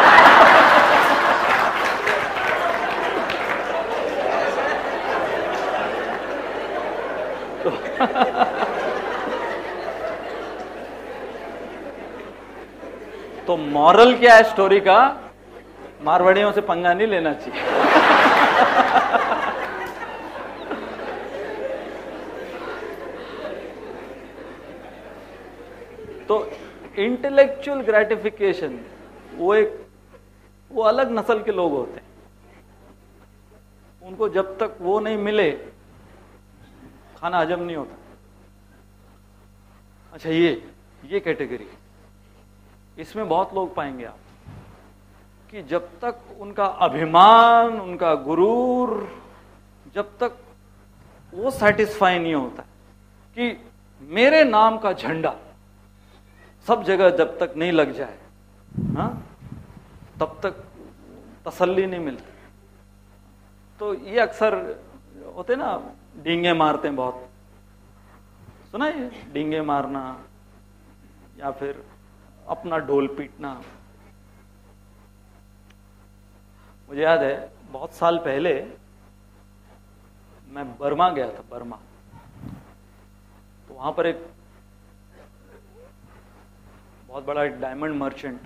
तो मॉरल क्या है स्टोरी का, मारवाड़ियों से पंगा नहीं लेना चाहिए। तो इंटेलेक्चुअल ग्रेटिफिकेशन वो अलग नस्ल के लोग होते हैं, उनको जब तक वो नहीं मिले खाना हजम नहीं होता। अच्छा ये कैटेगरी, इसमें बहुत लोग पाएंगे आप कि जब तक उनका अभिमान, उनका गुरूर, जब तक वो सेटिस्फाई नहीं होता कि मेरे नाम का झंडा सब जगह जब तक नहीं लग जाए, हाँ, तब तक तसल्ली नहीं मिलती। तो ये अक्सर होते ना, डींगे मारते हैं बहुत, सुना है डींगे मारना या फिर अपना ढोल पीटना। मुझे याद है बहुत साल पहले मैं बर्मा गया था, बर्मा। तो वहां पर एक बहुत बड़ा एक डायमंड मर्चेंट,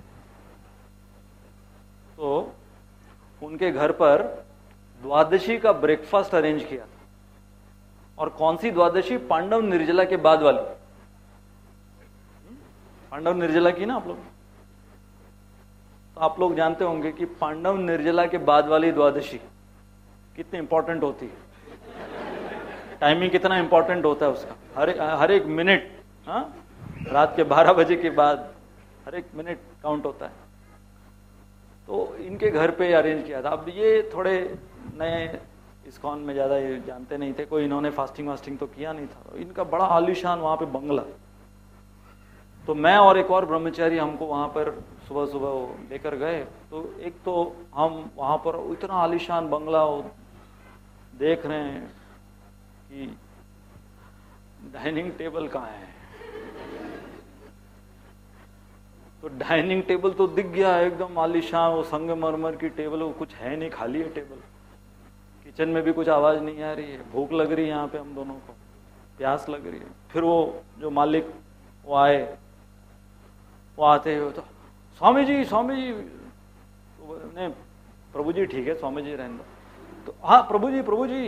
तो उनके घर पर द्वादशी का ब्रेकफास्ट अरेंज किया था। और कौन सी द्वादशी? पांडव निर्जला के बाद वाली। पांडव निर्जला की ना आप लोग, तो आप लोग जानते होंगे कि पांडव निर्जला के बाद वाली द्वादशी कितनी इंपॉर्टेंट होती है, टाइमिंग कितना इंपॉर्टेंट होता है उसका, हर एक मिनट, हाँ, रात के 12 बजे के बाद हर एक मिनट काउंट होता है। तो इनके घर पे अरेंज किया था। अब ये थोड़े नए इस्कॉन में ज्यादा ये जानते नहीं थे, कोई इन्होंने फास्टिंग वास्टिंग तो किया नहीं था। इनका बड़ा आलीशान वहां पे बंगला। तो मैं और एक और ब्रह्मचारी हमको वहां पर सुबह सुबह लेकर गए। तो एक तो हम वहां पर इतना आलीशान बंगला देख रहे हैं कि डाइनिंग टेबल कहाँ है। तो डाइनिंग टेबल तो दिख गया एकदम आलीशान, वो संगमरमर की टेबल, वो कुछ है नहीं, खाली है टेबल। किचन में भी कुछ आवाज नहीं आ रही है, भूख लग रही है यहाँ पे हम दोनों को, प्यास लग रही है। फिर वो जो मालिक वो आए, वो आते हुए तो स्वामी जी तो नहीं प्रभु जी ठीक है, स्वामी जी रहने दो। तो हाँ प्रभु जी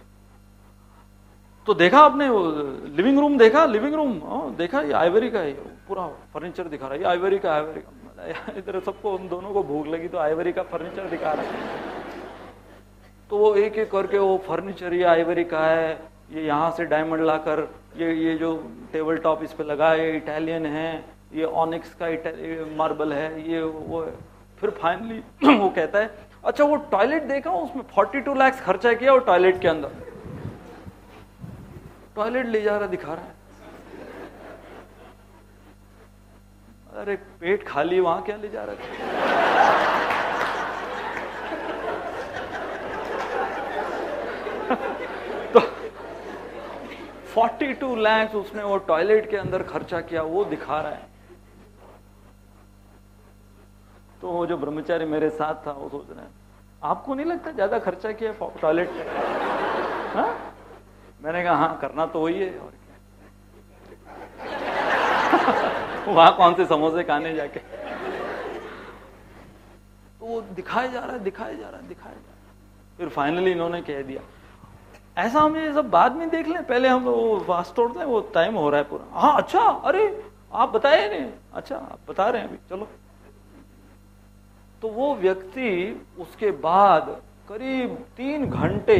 तो देखा आपने वो लिविंग रूम देखा? लिविंग रूम देखा, ये आइवरी का है, पूरा फर्नीचर दिखा रहा है, ये आइवरी का। इधर सबको, उन दोनों को भूख लगी तो आइवरी का फर्नीचर दिखा रहा है। तो वो एक एक करके वो फर्नीचर, ये आइवरी का है, ये यहाँ से डायमंड लाकर ये जो टेबल टॉप इस पे लगा है ये इटालियन है, ये ऑनिक्स का मार्बल है, ये वो है। फिर फाइनली वो कहता है अच्छा वो टॉयलेट देखा, उसमें 42 लाख खर्चा किया, वो टॉयलेट के अंदर टॉयलेट ले जा रहा दिखा रहा है। अरे पेट खाली, वहां क्या ले जा रहा है? तो 42 लाख उसने वो टॉयलेट के अंदर खर्चा किया, वो दिखा रहा है। तो वो जो ब्रह्मचारी मेरे साथ था वो सोच रहे हैं आपको नहीं लगता ज्यादा खर्चा किया टॉयलेट पे? हाँ? मैंने कहा हाँ करना तो वही है और क्या। वहां कौन से समोसे खाने जाके। तो वो दिखाया जा रहा है। फिर फाइनली इन्होंने कह दिया ऐसा हम ये सब बाद में देख लें, पहले हम वो फास्ट तोड़ते हैं, वो टाइम हो रहा है पूरा। हाँ अच्छा, अरे आप बताए नहीं, अच्छा आप बता रहे हैं अभी, चलो। तो वो व्यक्ति उसके बाद करीब 3 घंटे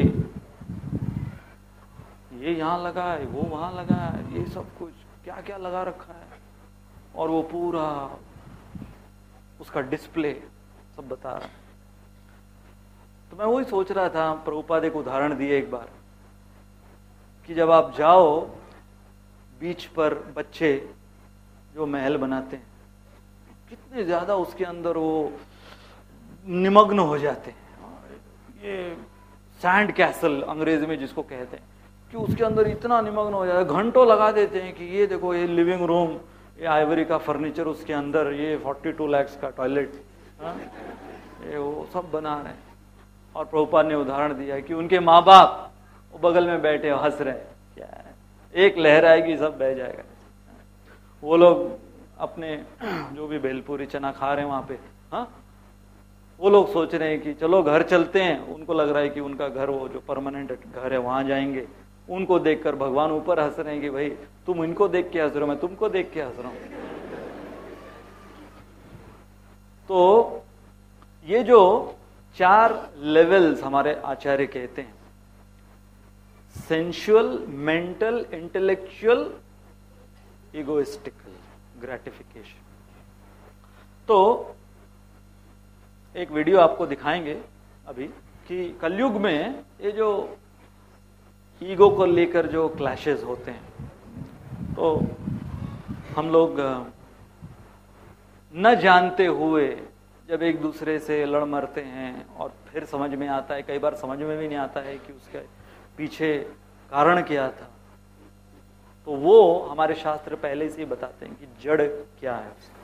ये यहां लगा है, वो वहां लगा है, ये सब कुछ क्या क्या लगा रखा है, और वो पूरा उसका डिस्प्ले सब बता रहा है। तो मैं वही सोच रहा था, प्रभुपाद एक उदाहरण दिए एक बार कि जब आप जाओ बीच पर, बच्चे जो महल बनाते हैं कितने ज्यादा उसके अंदर वो निमग्न हो जाते हैं। ये सैंड कैसल अंग्रेजी में जिसको कहते हैं, कि उसके अंदर इतना निमग्न हो जाता है, घंटों लगा देते हैं कि ये देखो ये लिविंग रूम, ये आइवरी का फर्नीचर उसके अंदर, ये 42 लाख का टॉयलेट, ये वो सब बना रहे हैं। और प्रभुपाद ने उदाहरण दिया है कि उनके माँ बाप वो बगल में बैठे हंस रहे हैं, क्या है, एक लहर आएगी सब बह जाएगा। वो लोग अपने जो भी भेलपुरी चना खा रहे हैं वहां पे, हाँ, वो लोग सोच रहे हैं कि चलो घर चलते हैं। उनको लग रहा है कि उनका घर, वो जो परमानेंट घर है वहां जाएंगे। उनको देखकर भगवान ऊपर हंस रहे हैं कि भाई तुम इनको देख के हंस रहे हो, मैं तुमको देख के हंस रहा हूं। तो ये जो 4 लेवल्स हमारे आचार्य कहते हैं, sensual, mental, intellectual, egoistical gratification. तो एक वीडियो आपको दिखाएंगे अभी कि कलयुग में ये जो ईगो को लेकर जो क्लैशेस होते हैं, तो हम लोग न जानते हुए जब एक दूसरे से लड़ मरते हैं और फिर समझ में आता है, कई बार समझ में भी नहीं आता है कि उसके पीछे कारण क्या था। तो वो हमारे शास्त्र पहले से ही बताते हैं कि जड़ क्या है उसका।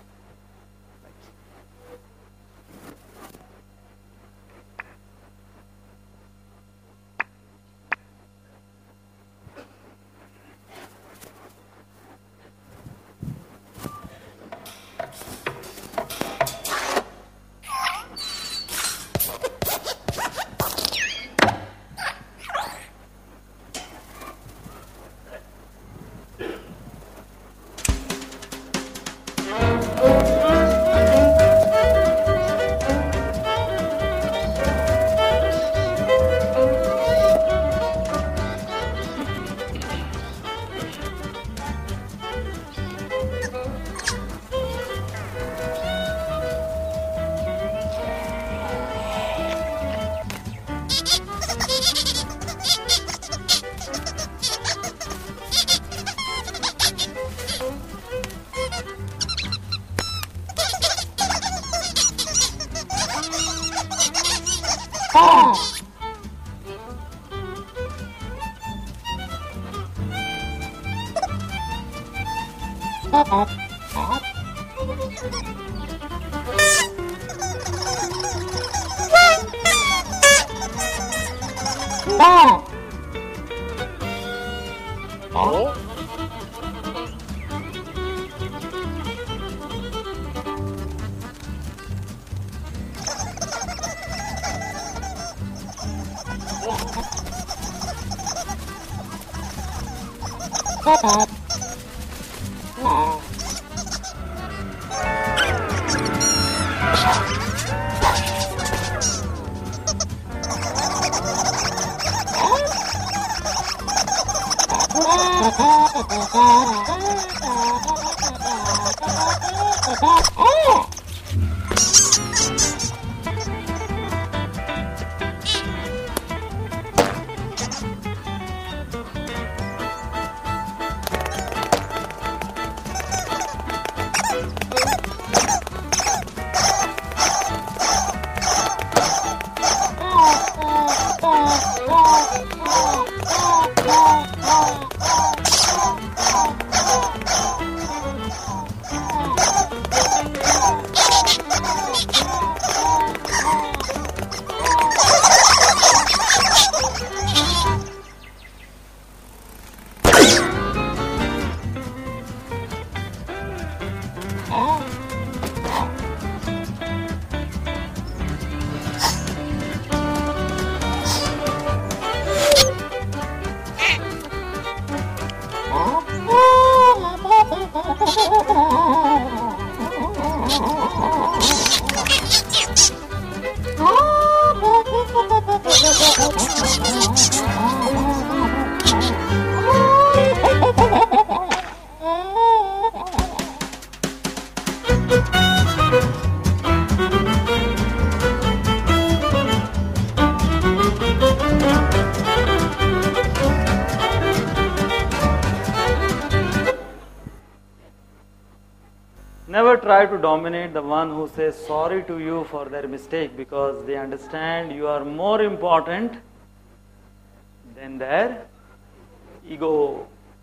Never try to dominate the one who says sorry to you for their mistake, because they understand you are more important than their ego.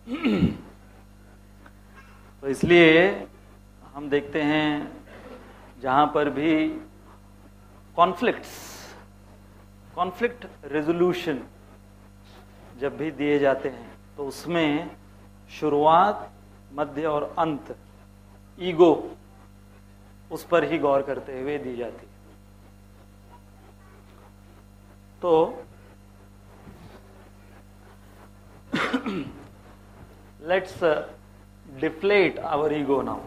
तो इसलिए हम देखते हैं जहां पर भी कॉन्फ्लिक्ट रेजोल्यूशन जब भी दिए जाते हैं तो उसमें शुरुआत, मध्य और अंत ईगो उस पर ही गौर करते हुए दी जाती है. तो let's deflate our ego now.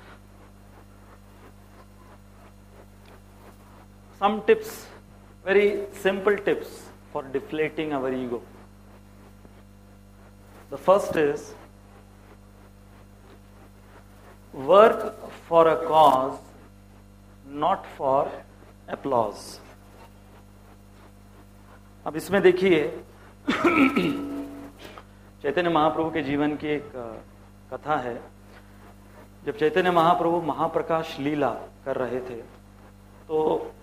Some tips, very simple tips for deflating our ego. The first is, work for a cause, not for applause. अब इसमें देखिए चैतन्य महाप्रभु के जीवन की एक कथा है. जब चैतन्य महाप्रभु महाप्रकाश लीला कर रहे थे तो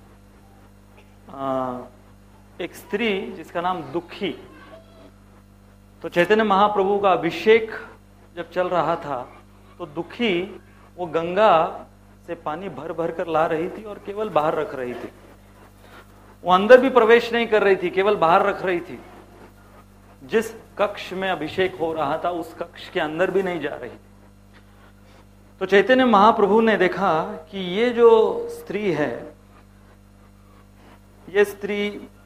एक स्त्री जिसका नाम दुखी, तो चैतन्य महाप्रभु का अभिषेक जब चल रहा था तो दुखी वो गंगा से पानी भर भर कर ला रही थी और केवल बाहर रख रही थी. वो अंदर भी प्रवेश नहीं कर रही थी, केवल बाहर रख रही थी. जिस कक्ष में अभिषेक हो रहा था उस कक्ष के अंदर भी नहीं जा रही थी. तो चैतन्य महाप्रभु ने देखा कि ये जो स्त्री है, ये स्त्री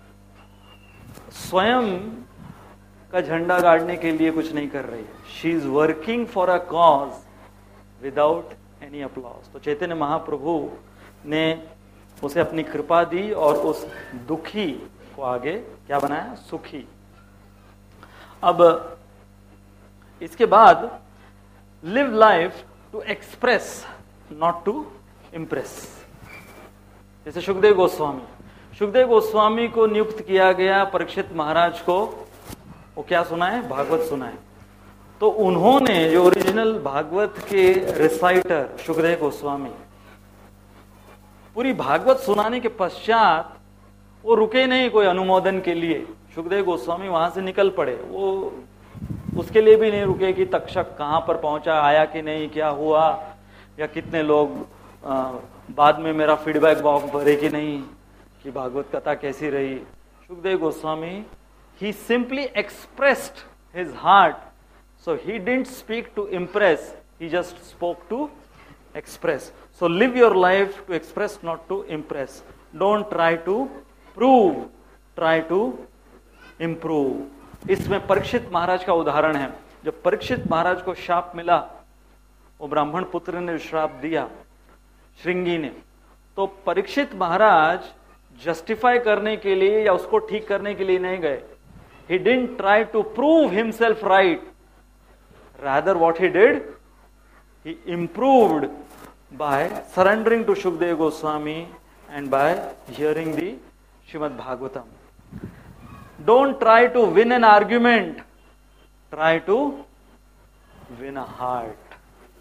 स्वयं का झंडा गाड़ने के लिए कुछ नहीं कर रही है. She is working for a cause without any applause. तो चैतन्य महाप्रभु ने उसे अपनी कृपा दी और उस दुखी को आगे क्या बनाया? सुखी. अब इसके बाद live life to express not to impress. जैसे सुखदेव गोस्वामी को नियुक्त किया गया परीक्षित महाराज को, वो क्या सुनाए? भागवत सुनाए. तो उन्होंने जो ओरिजिनल भागवत के रिसाइटर सुखदेव गोस्वामी, पूरी भागवत सुनाने के पश्चात वो रुके नहीं कोई अनुमोदन के लिए. सुखदेव गोस्वामी वहां से निकल पड़े. वो उसके लिए भी नहीं रुके कि तक्षक कहां पर पहुंचा, आया कि नहीं, क्या हुआ, या कितने लोग बाद में मेरा फीडबैक बॉक्स भरे कि नहीं, कि भागवत कथा कैसी रही. Sukhdev Goswami he simply expressed his heart, so he didn't speak to impress, he just spoke to express. So live your life to express, not to impress. Don't try to prove, try to improve. इसमें परीक्षित महाराज का उदाहरण है. जब परीक्षित महाराज को शाप मिला, वो ब्राह्मण पुत्र ने श्राप दिया श्रृंगी ने, तो परीक्षित महाराज जस्टिफाई करने के लिए या उसको ठीक करने के लिए नहीं गए. He didn't try to prove himself right. Rather what he did, he improved by surrendering to Shukdev Goswami and by hearing the Srimad Bhagavatam. Don't try to win an argument. Try to win a heart.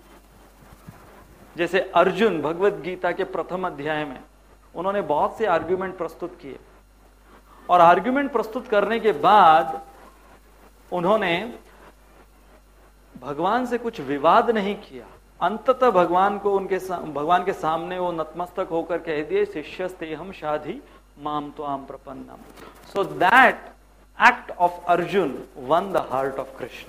जैसे अर्जुन भगवत गीता के प्रथम अध्याय में उन्होंने बहुत से argument प्रस्तुत किए, और आर्ग्यूमेंट प्रस्तुत करने के बाद उन्होंने भगवान से कुछ विवाद नहीं किया. अंततः भगवान के सामने वो नतमस्तक होकर कह दिए, शिष्यस्तेहम शाधि माम त्वाम प्रपन्नम. So that act of Arjun won the heart of Krishna.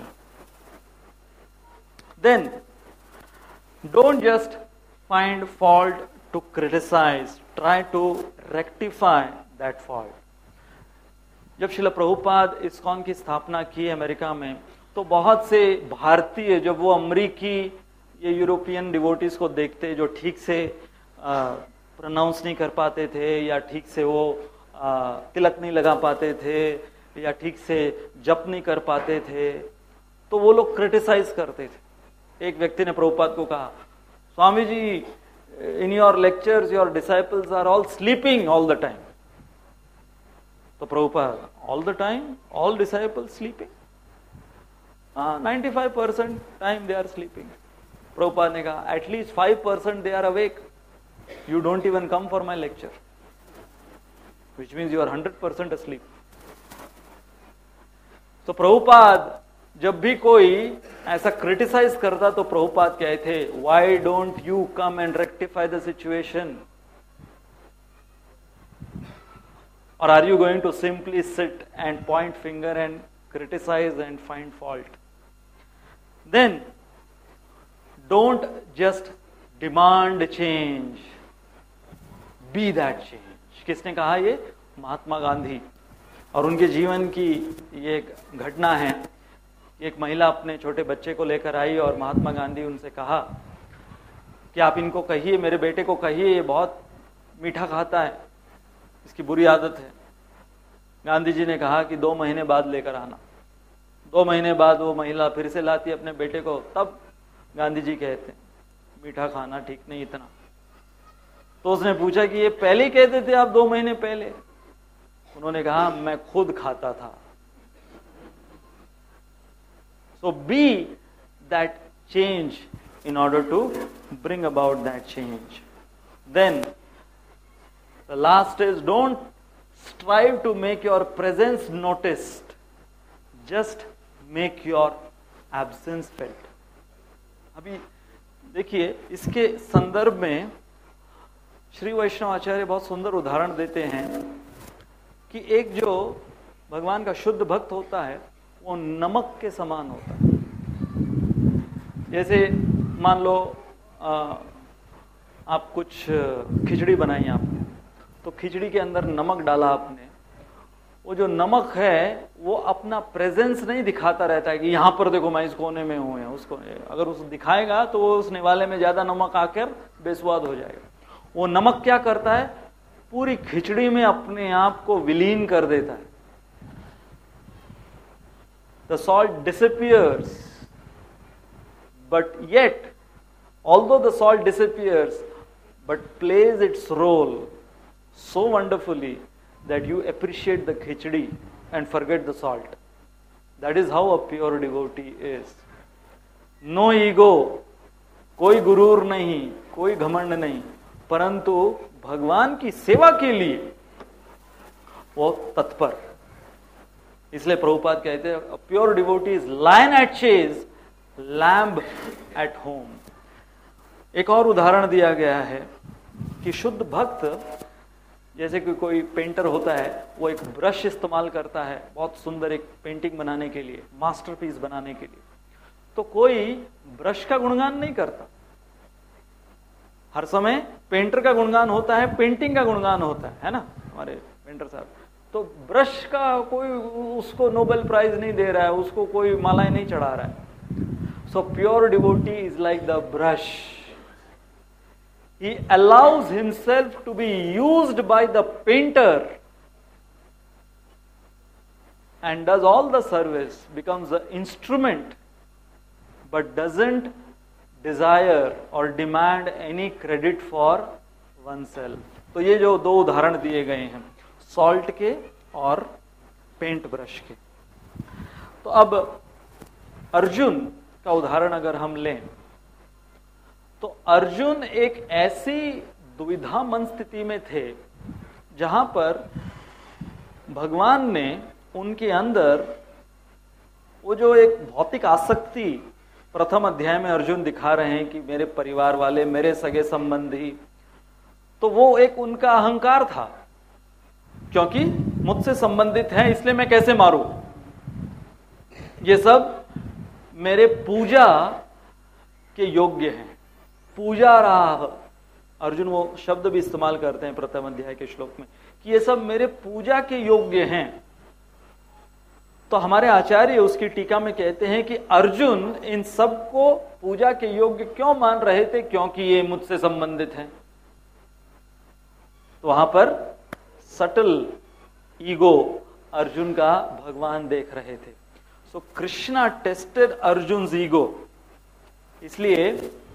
Then don't just find fault to criticize, try to rectify that fault. जब श्रील प्रभुपाद इस्कॉन की स्थापना की अमेरिका में, तो बहुत से भारतीय, जब वो अमरीकी ये यूरोपियन डिवोटीज को देखते जो ठीक से प्रोनाउंस नहीं कर पाते थे, या ठीक से वो तिलक नहीं लगा पाते थे, या ठीक से जप नहीं कर पाते थे, तो वो लोग क्रिटिसाइज करते थे. एक व्यक्ति ने प्रभुपाद को कहा, Swami ji, in your lectures your disciples are all sleeping all the time. तो Prabhupada, all the time all disciples sleeping? 95% time they are sleeping. Prabhupada ने कहा at least 5% they are awake, you don't even come for my lecture, which means you are 100% asleep. तो प्रभुपाद जब भी कोई ऐसा criticise करता तो प्रभुपाद कहते थे, why don't you come and rectify the situation, or are you going to simply sit and point finger and criticize and find fault? Then don't just demand change, be that change. किसने कहा ये? महात्मा गांधी. और उनके जीवन की ये एक घटना है. एक महिला अपने छोटे बच्चे को लेकर आई और महात्मा गांधी उनसे कहा कि आप इनको कहिए, मेरे बेटे को कहिए, ये बहुत मीठा खाता है, इसकी बुरी आदत है. गांधी जी ने कहा कि 2 महीने बाद लेकर आना. 2 महीने बाद वो महिला फिर से लाती अपने बेटे को. तब गांधी जी कहते मीठा खाना ठीक नहीं इतना. तो उसने पूछा कि ये पहले ही कहते थे आप 2 महीने पहले? उन्होंने कहा मैं खुद खाता था. So be that change in order to bring about that change. Then the last is, don't strive to make your presence noticed, just make your absence felt. अभी देखिए इसके संदर्भ में श्री वैष्णव आचार्य बहुत सुंदर उदाहरण देते हैं कि एक जो भगवान का शुद्ध भक्त होता है वो नमक के समान होता है. जैसे मान लो आप कुछ खिचड़ी बनाई आपने, तो खिचड़ी के अंदर नमक डाला आपने. वो जो नमक है वो अपना प्रेजेंस नहीं दिखाता रहता है कि यहां पर देखो मैं इस कोने में हूं या उसको. अगर उस दिखाएगा तो वो उस निवाले में ज्यादा नमक आकर बेस्वाद हो जाएगा. वो नमक क्या करता है? पूरी खिचड़ी में अपने आप को विलीन कर देता है. The salt disappears, but yet, although the salt disappears, but plays its role so wonderfully that you appreciate the khichdi and forget the salt. That is how a pure devotee is. No ego, कोई गुरूर नहीं, कोई घमंड नहीं, परंतु भगवान की सेवा के लिए वो तत्पर. इसलिए प्रभुपाद कहते हैं pure devotee is lion at chase, lamb at home. एक और उदाहरण दिया गया है कि शुद्ध भक्त, जैसे कि कोई पेंटर होता है, वो एक ब्रश इस्तेमाल करता है बहुत सुंदर एक पेंटिंग बनाने के लिए, मास्टरपीस बनाने के लिए. तो कोई ब्रश का गुणगान नहीं करता. हर समय पेंटर का गुणगान होता है, पेंटिंग का गुणगान होता है ना हमारे पेंटर साहब. तो ब्रश का कोई उसको नोबेल प्राइज नहीं दे रहा है, उसको कोई मालाएं नहीं चढ़ा रहा है. So pure devotee is like the brush. He allows himself to be used by the painter and does all the service, becomes the instrument, but doesn't desire or demand any credit for oneself. तो ये जो 2 उदाहरण दिए गए हैं, salt के और paint brush के. तो अब अर्जुन का उदाहरण अगर हम लें तो अर्जुन एक ऐसी दुविधा मन स्थिति में थे जहां पर भगवान ने उनके अंदर वो जो एक भौतिक आसक्ति प्रथम अध्याय में अर्जुन दिखा रहे हैं कि मेरे परिवार वाले, मेरे सगे संबंधी, तो वो एक उनका अहंकार था, क्योंकि मुझसे संबंधित है इसलिए मैं कैसे मारूं, ये सब मेरे पूजा के योग्य हैं. पूजा राह, अर्जुन वो शब्द भी इस्तेमाल करते हैं प्रथम अध्याय के श्लोक में कि ये सब मेरे पूजा के योग्य हैं. तो हमारे आचार्य उसकी टीका में कहते हैं कि अर्जुन इन सब को पूजा के योग्य क्यों मान रहे थे? क्योंकि ये मुझसे संबंधित हैं. तो वहां पर सटल ईगो अर्जुन का भगवान देख रहे थे. So Krishna tested Arjun's ego. इसलिए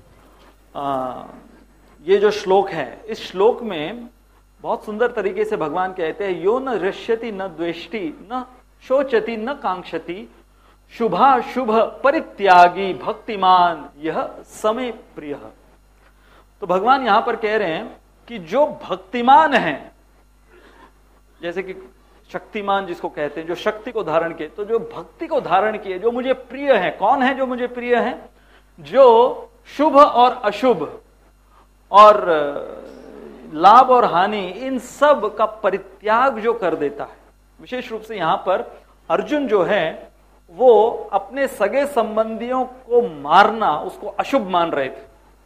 ये जो श्लोक है, इस श्लोक में बहुत सुंदर तरीके से भगवान कहते हैं, यो न हृष्यति न द्वेष्टि न शोचति न कांक्षति शुभाशुभ परित्यागी भक्तिमान यह समय प्रिय। तो भगवान यहां पर कह रहे हैं कि जो भक्तिमान है, जैसे कि शक्तिमान जिसको कहते हैं, जो शक्ति को धारण किए, तो जो भक्ति को धारण किए, जो मुझे प्रिय है, कौन है जो मुझे प्रिय है? जो शुभ और अशुभ और लाभ और हानि इन सब का परित्याग जो कर देता है। विशेष रूप से यहां पर अर्जुन जो है वो अपने सगे संबंधियों को मारना उसको अशुभ मान रहे थे,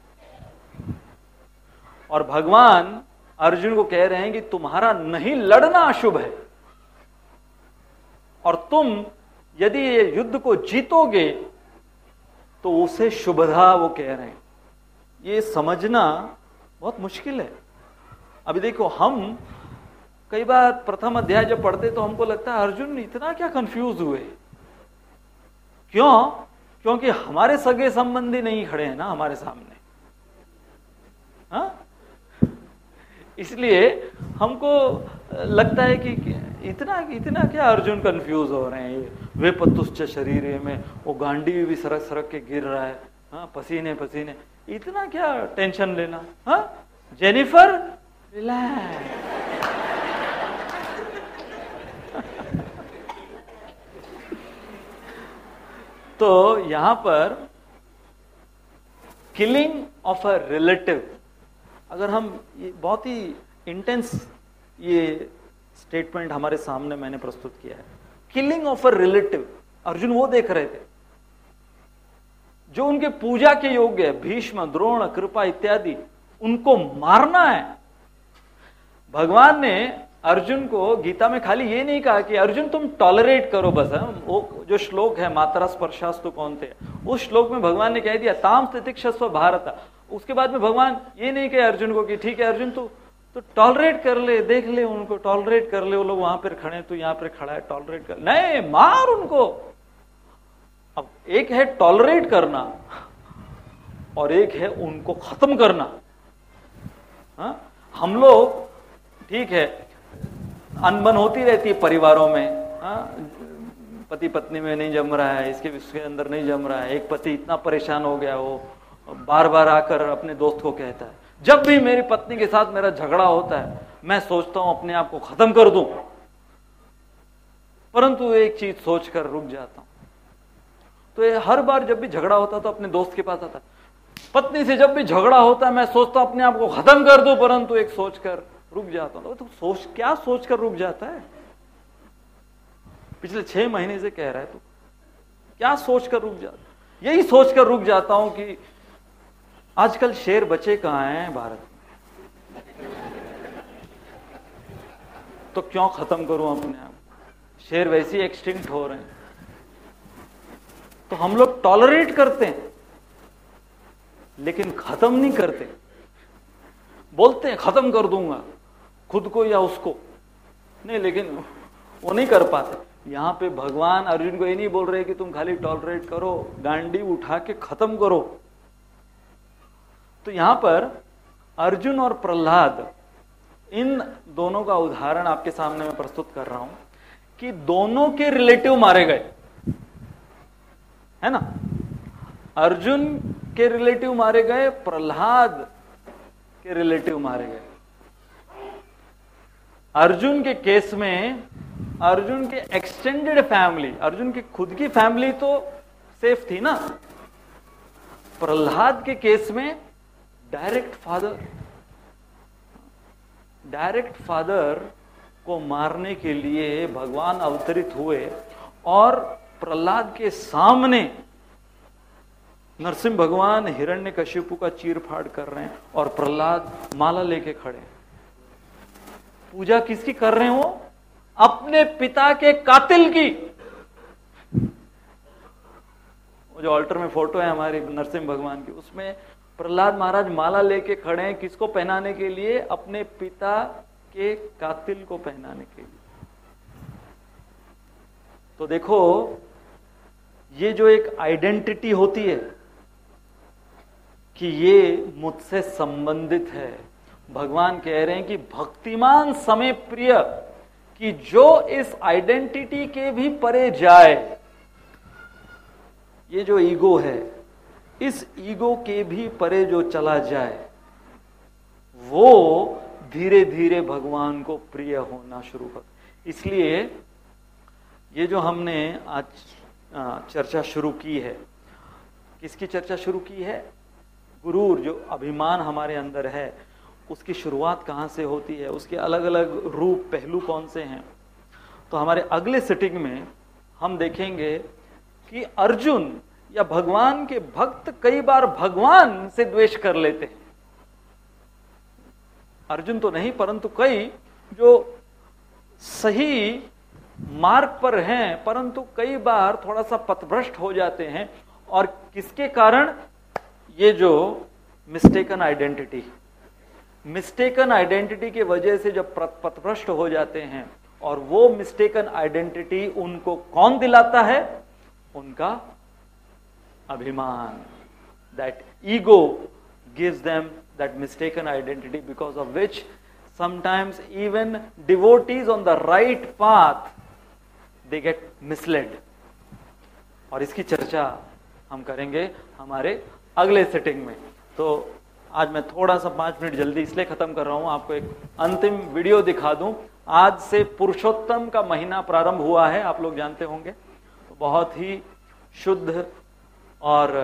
और भगवान अर्जुन को कह रहे हैं कि तुम्हारा नहीं लड़ना अशुभ है, और तुम यदि ये युद्ध को जीतोगे तो उसे शुभधा वो कह रहे हैं। ये समझना बहुत मुश्किल है। अभी देखो, हम कई बार प्रथम अध्याय जब पढ़ते तो हमको लगता है अर्जुन इतना क्या कंफ्यूज हुए, क्यों? क्योंकि हमारे सगे संबंधी नहीं खड़े हैं ना हमारे सामने, हाँ? इसलिए हमको लगता है कि इतना क्या अर्जुन कंफ्यूज हो रहे हैं। वे पतुश्च शरीर में वो गांडी भी सरक सरक के गिर रहा है, हाँ? पसीने पसीने, इतना क्या टेंशन लेना, हाँ? Jennifer relax. तो यहां पर किलिंग ऑफ अ रिलेटिव, अगर हम ये बहुत ही इंटेंस ये स्टेटमेंट हमारे सामने मैंने प्रस्तुत किया है, killing of a relative. Arjun वो देख रहे थे जो उनके पूजा के योग्य है, भीष्म, द्रोण, कृपा इत्यादि, उनको मारना है। भगवान ने अर्जुन को गीता में खाली ये नहीं कहा कि अर्जुन तुम टॉलरेट करो बस, वो जो श्लोक है मातरा स्पर्शास्तु कौन्तेय, उस श्लोक में भगवान ने कह दिया ताम तितिक्षस्व भारत। उसके बाद में भगवान ये नहीं कहे अर्जुन को कि ठीक है अर्जुन तू तो टॉलरेट कर ले, देख ले उनको, टॉलरेट कर ले, वो लोग वहां पर खड़े तू यहाँ पर खड़ा है, टॉलरेट कर, नहीं, मार उनको। अब एक है टॉलरेट करना और एक है उनको खत्म करना। हाँ? हम लोग ठीक है, अनबन होती रहती है परिवारों में, हाँ? पति पत्नी में नहीं जम रहा है, इसके अंदर नहीं जम रहा है, एक पति इतना परेशान हो गया वो बार बार आकर अपने दोस्त को कहता है, जब भी मेरी पत्नी के साथ मेरा झगड़ा होता है मैं सोचता हूं अपने आप को खत्म कर दूं, परंतु एक चीज सोचकर रुक जाता हूं। तो ये हर बार जब भी झगड़ा होता तो अपने दोस्त के पास आता, पत्नी से जब भी झगड़ा होता है मैं सोचता हूं अपने आप को खत्म कर दूं, परंतु एक सोचकर रुक जाता हूं। तो क्या सोचकर रुक जाता है? पिछले 6 महीने से कह रहा है, तो क्या सोचकर रुक जाता? यही सोचकर रुक जाता हूं कि आजकल शेर बचे कहां हैं भारत में, तो क्यों खत्म करूं अपने आप? शेर वैसे ही एक्सटिंक्ट हो रहे हैं। तो हम लोग टॉलरेट करते हैं लेकिन खत्म नहीं करते। बोलते हैं खत्म कर दूंगा खुद को या उसको, नहीं, लेकिन वो नहीं कर पाते। यहां पे भगवान अर्जुन को ये नहीं बोल रहे कि तुम खाली टॉलरेट करो, गांडी उठा के खत्म करो। तो यहां पर अर्जुन और प्रहलाद, इन दोनों का उदाहरण आपके सामने मैं प्रस्तुत कर रहा हूं कि दोनों के रिलेटिव मारे गए, है ना? अर्जुन के रिलेटिव मारे गए, प्रहलाद के रिलेटिव मारे गए। अर्जुन के केस में अर्जुन के एक्सटेंडेड फैमिली, अर्जुन की खुद की फैमिली तो सेफ थी ना। प्रहलाद के केस में डायरेक्ट फादर को मारने के लिए भगवान अवतरित हुए और प्रहलाद के सामने नरसिंह भगवान हिरण्यकशिपु का चीरफाड़ कर रहे हैं और प्रहलाद माला लेके खड़े हैं। पूजा किसकी कर रहे हैं वो? अपने पिता के कातिल की। वो जो ऑल्टर में फोटो है हमारी नरसिंह भगवान की, उसमें प्रहलाद महाराज माला लेके खड़े हैं, किसको पहनाने के लिए? अपने पिता के कातिल को पहनाने के लिए। तो देखो, ये जो एक आइडेंटिटी होती है कि ये मुझसे संबंधित है, भगवान कह रहे हैं कि भक्तिमान समय प्रिय, कि जो इस आइडेंटिटी के भी परे जाए ये जो ईगो है, इस ईगो के भी परे जो चला जाए, वो धीरे धीरे भगवान को प्रिय होना शुरू कर। इसलिए ये जो हमने आज चर्चा शुरू की है, किसकी चर्चा शुरू की है? गुरूर, जो अभिमान हमारे अंदर है, उसकी शुरुआत कहाँ से होती है, उसके अलग अलग रूप पहलू कौन से हैं। तो हमारे अगले सिटिंग में हम देखेंगे कि अर्जुन या भगवान के भक्त कई बार भगवान से द्वेष कर लेते हैं। अर्जुन तो नहीं, परंतु कई जो सही मार्ग पर हैं, परंतु कई बार थोड़ा सा पथभ्रष्ट हो जाते हैं। और किसके कारण? ये जो मिस्टेकन आइडेंटिटी की वजह से जब पथभ्रष्ट हो जाते हैं, और वो मिस्टेकन आइडेंटिटी उनको कौन दिलाता है? उनका अभिमान। That ego gives them that mistaken identity, because of which sometimes even devotees on the right path they get misled. और इसकी चर्चा हम करेंगे हमारे अगले सेटिंग में। तो आज मैं थोड़ा सा 5 मिनट जल्दी इसलिए खत्म कर रहा हूं, आपको एक अंतिम वीडियो दिखा दूं। आज से पुरुषोत्तम का महीना प्रारंभ हुआ है, आप लोग जानते होंगे। तो बहुत ही शुद्ध और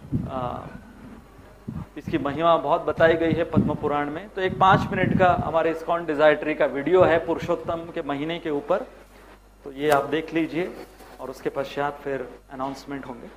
इसकी महिमा बहुत बताई गई है पद्म पुराण में। तो एक 5 मिनट का हमारे इस्कॉन डिजायट्री का वीडियो है पुरुषोत्तम के महीने के ऊपर, तो ये आप देख लीजिए और उसके पश्चात फिर अनाउंसमेंट होंगे।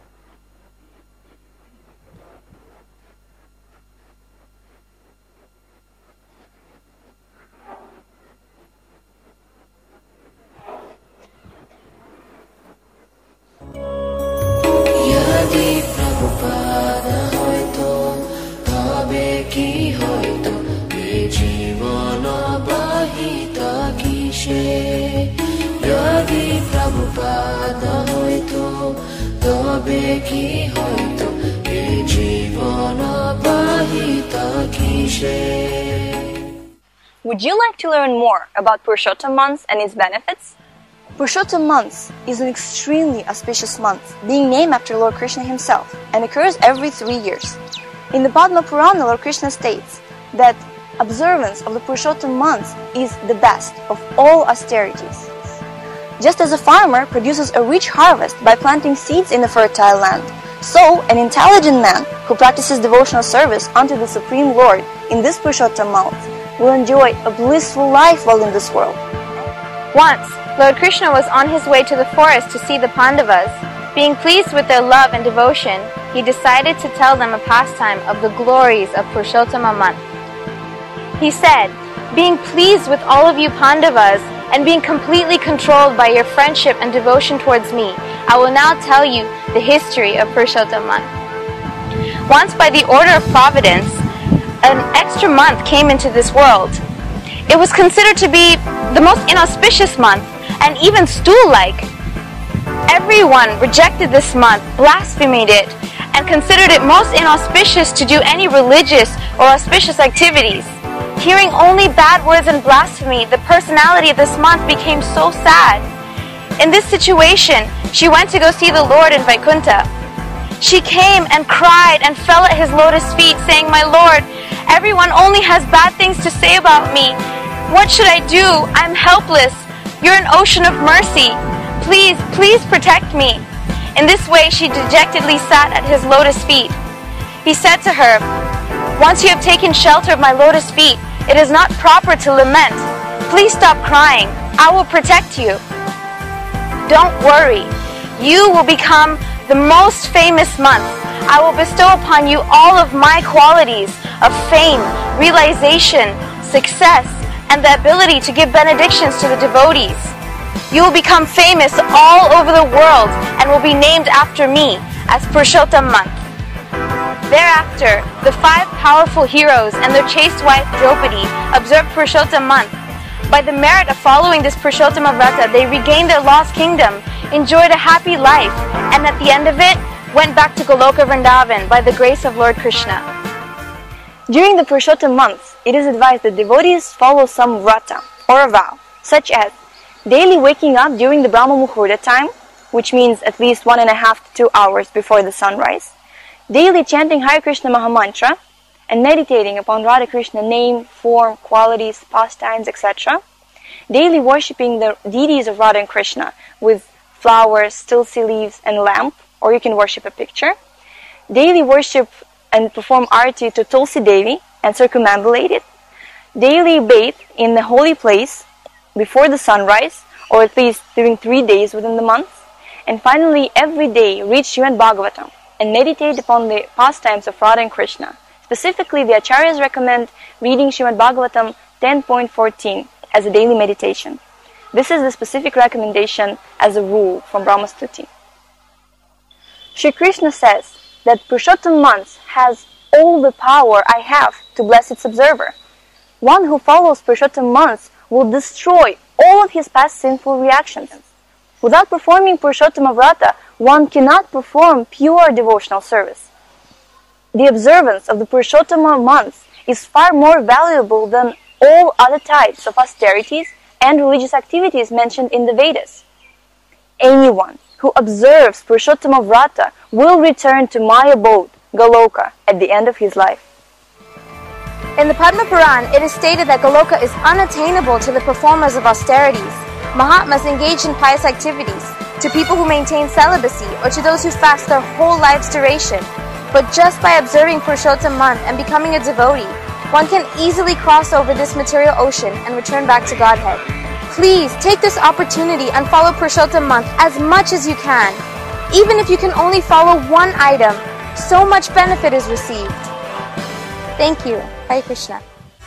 Would you like to learn more about Purushottam month and its benefits? Purushottam month is an extremely auspicious month, being named after Lord Krishna himself, and occurs every 3 years. In the Padma Purana, Lord Krishna states that observance of the Purushottam month is the best of all austerities. Just as a farmer produces a rich harvest by planting seeds in a fertile land, so an intelligent man who practices devotional service unto the Supreme Lord in this Purushottam month will enjoy a blissful life while in this world. Once, Lord Krishna was on his way to the forest to see the Pandavas. Being pleased with their love and devotion, he decided to tell them a pastime of the glories of Purushottama month. He said, "Being pleased with all of you Pandavas and being completely controlled by your friendship and devotion towards me, I will now tell you the history of Purushottama month. Once, by the order of Providence, an extra month came into this world. It was considered to be the most inauspicious month and even stool-like. Everyone rejected this month, blasphemed it, and considered it most inauspicious to do any religious or auspicious activities. Hearing only bad words and blasphemy, the personality of this month became so sad. In this situation, she went to go see the Lord in Vaikuntha. She came and cried and fell at his lotus feet, saying, 'My Lord, everyone only has bad things to say about me. What should I do? I'm helpless. You're an ocean of mercy. Please, please protect me.' In this way, she dejectedly sat at his lotus feet. He said to her, 'Once you have taken shelter of my lotus feet, it is not proper to lament. Please stop crying. I will protect you. Don't worry. You will become the most famous month. I will bestow upon you all of my qualities of fame, realization, success, and the ability to give benedictions to the devotees. You will become famous all over the world and will be named after me as Purushottam month.' Thereafter, the 5 powerful heroes and their chaste wife Draupadi observed Purushottam month. By the merit of following this Purushottama Vrata, they regained their lost kingdom, enjoyed a happy life, and at the end of it, went back to Goloka Vrindavan by the grace of Lord Krishna." During the Purushottam month, it is advised that devotees follow some vrata or a vow, such as daily waking up during the Brahma Muhurta time, which means at least 1.5 to 2 hours before the sunrise, daily chanting Hare Krishna Mahamantra, and meditating upon Radha Krishna name, form, qualities, pastimes, etc. Daily worshipping the deities of Radha and Krishna with flowers, tulsi leaves, and lamp, or you can worship a picture. Daily worship and perform arati to Tulsi Devi and circumambulate it. Daily bathe in the holy place before the sunrise, or at least during 3 days within the month. And finally, every day read Srimad Bhagavatam and meditate upon the pastimes of Radha and Krishna. Specifically, the Acharyas recommend reading Srimad Bhagavatam 10.14 as a daily meditation. This is the specific recommendation as a rule from Brahma Stuti. Shri Krishna says that Purushottam month has all the power I have to bless its observer. One who follows Purushottam month will destroy all of his past sinful reactions. Without performing Purushottama Vrata, one cannot perform pure devotional service. The observance of the Purushottama month is far more valuable than all other types of austerities and religious activities mentioned in the Vedas. Anyone who observes Purushottama Vrata will return to my abode, Goloka, at the end of his life. In the Padma Puran, it is stated that Goloka is unattainable to the performers of austerities, Mahatmas engaged in pious activities, to people who maintain celibacy, or to those who fast their whole life's duration. But just by observing Purushottam month and becoming a devotee, one can easily cross over this material ocean and return back to Godhead. Please take this opportunity and follow Purushottam month as much as you can. Even if you can only follow one item, so much benefit is received. Thank you. Hare Krishna.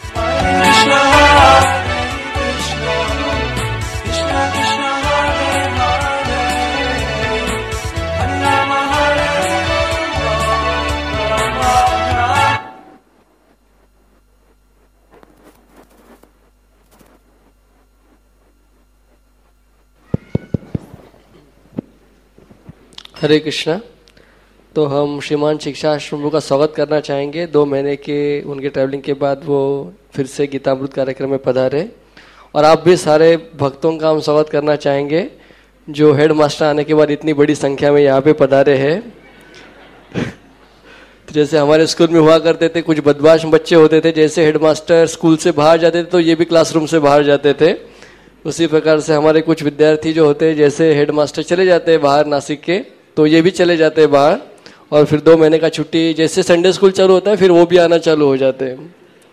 हरे कृष्णा। तो हम श्रीमान शिक्षा आश्रम का स्वागत करना चाहेंगे। 2 महीने के उनके ट्रैवलिंग के बाद वो फिर से गीतामृत कार्यक्रम में पधारे, और आप भी सारे भक्तों का हम स्वागत करना चाहेंगे जो हेड मास्टर आने के बाद इतनी बड़ी संख्या में यहाँ पे पधारे हैं। तो जैसे हमारे स्कूल में हुआ करते थे, कुछ बदमाश बच्चे होते थे, जैसे हेड मास्टर स्कूल से बाहर जाते थे तो ये भी क्लासरूम से बाहर जाते थे। उसी प्रकार से हमारे कुछ विद्यार्थी जो होते हैं, जैसे हेड मास्टर चले जाते हैं बाहर नासिक के, तो ये भी चले जाते हैं बाहर, और फिर 2 महीने का छुट्टी, जैसे संडे स्कूल चालू होता है फिर वो भी आना चालू हो जाते हैं।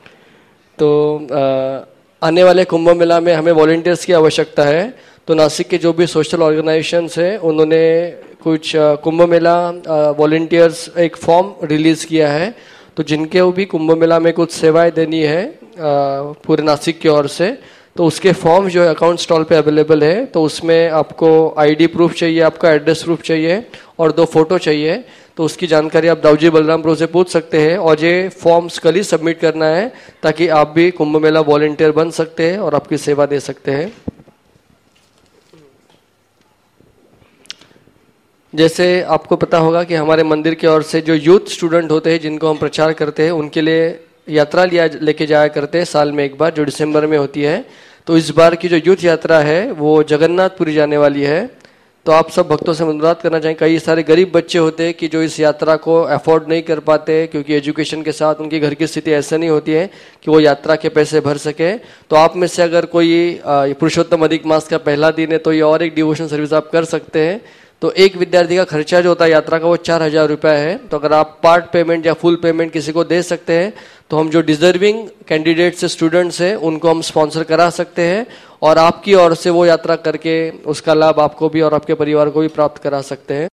तो आने वाले कुंभ मेला में हमें वॉलंटियर्स की आवश्यकता है। तो नासिक के जो भी सोशल ऑर्गेनाइजेशंस हैं उन्होंने कुछ कुंभ मेला वॉलंटियर्स एक फॉर्म रिलीज किया है। तो जिनके भी कुंभ मेला में कुछ सेवाएं देनी है पूरे नासिक की ओर से, तो उसके फॉर्म जो है अकाउंट स्टॉल पे अवेलेबल है। तो उसमें आपको आईडी प्रूफ चाहिए, आपका एड्रेस प्रूफ चाहिए और 2 फोटो चाहिए। तो उसकी जानकारी आप दाऊजी बलरामपुर से पूछ सकते हैं, और ये फॉर्म्स कल ही सबमिट करना है ताकि आप भी कुंभ मेला वॉलंटियर बन सकते हैं और आपकी सेवा दे सकते हैं। जैसे आपको पता होगा कि हमारे मंदिर की ओर से जो यूथ स्टूडेंट होते हैं जिनको हम प्रचार करते हैं, उनके लिए यात्रा लेके जाया करते हैं साल में एक बार, जो दिसंबर में होती है। तो इस बार की जो यूथ यात्रा है वो जगन्नाथपुरी जाने वाली है। तो आप सब भक्तों से अनुरोध करना चाहेंगे, कई सारे गरीब बच्चे होते हैं कि जो इस यात्रा को अफोर्ड नहीं कर पाते, क्योंकि एजुकेशन के साथ उनकी घर की स्थिति ऐसा नहीं होती है कि वो यात्रा के पैसे भर सके। तो आप में से अगर कोई पुरुषोत्तम अधिक मास का पहला दिन है तो ये और एक डिवोशन सर्विस आप कर सकते हैं। तो एक विद्यार्थी का खर्चा जो होता है यात्रा का वो 4000 रुपये है। तो अगर आप पार्ट पेमेंट या फुल पेमेंट किसी को दे सकते हैं तो हम जो डिजर्विंग कैंडिडेट्स स्टूडेंट्स हैं उनको हम स्पॉन्सर करा सकते हैं, और आपकी ओर से वो यात्रा करके उसका लाभ आपको भी और आपके परिवार को भी प्राप्त करा सकते हैं।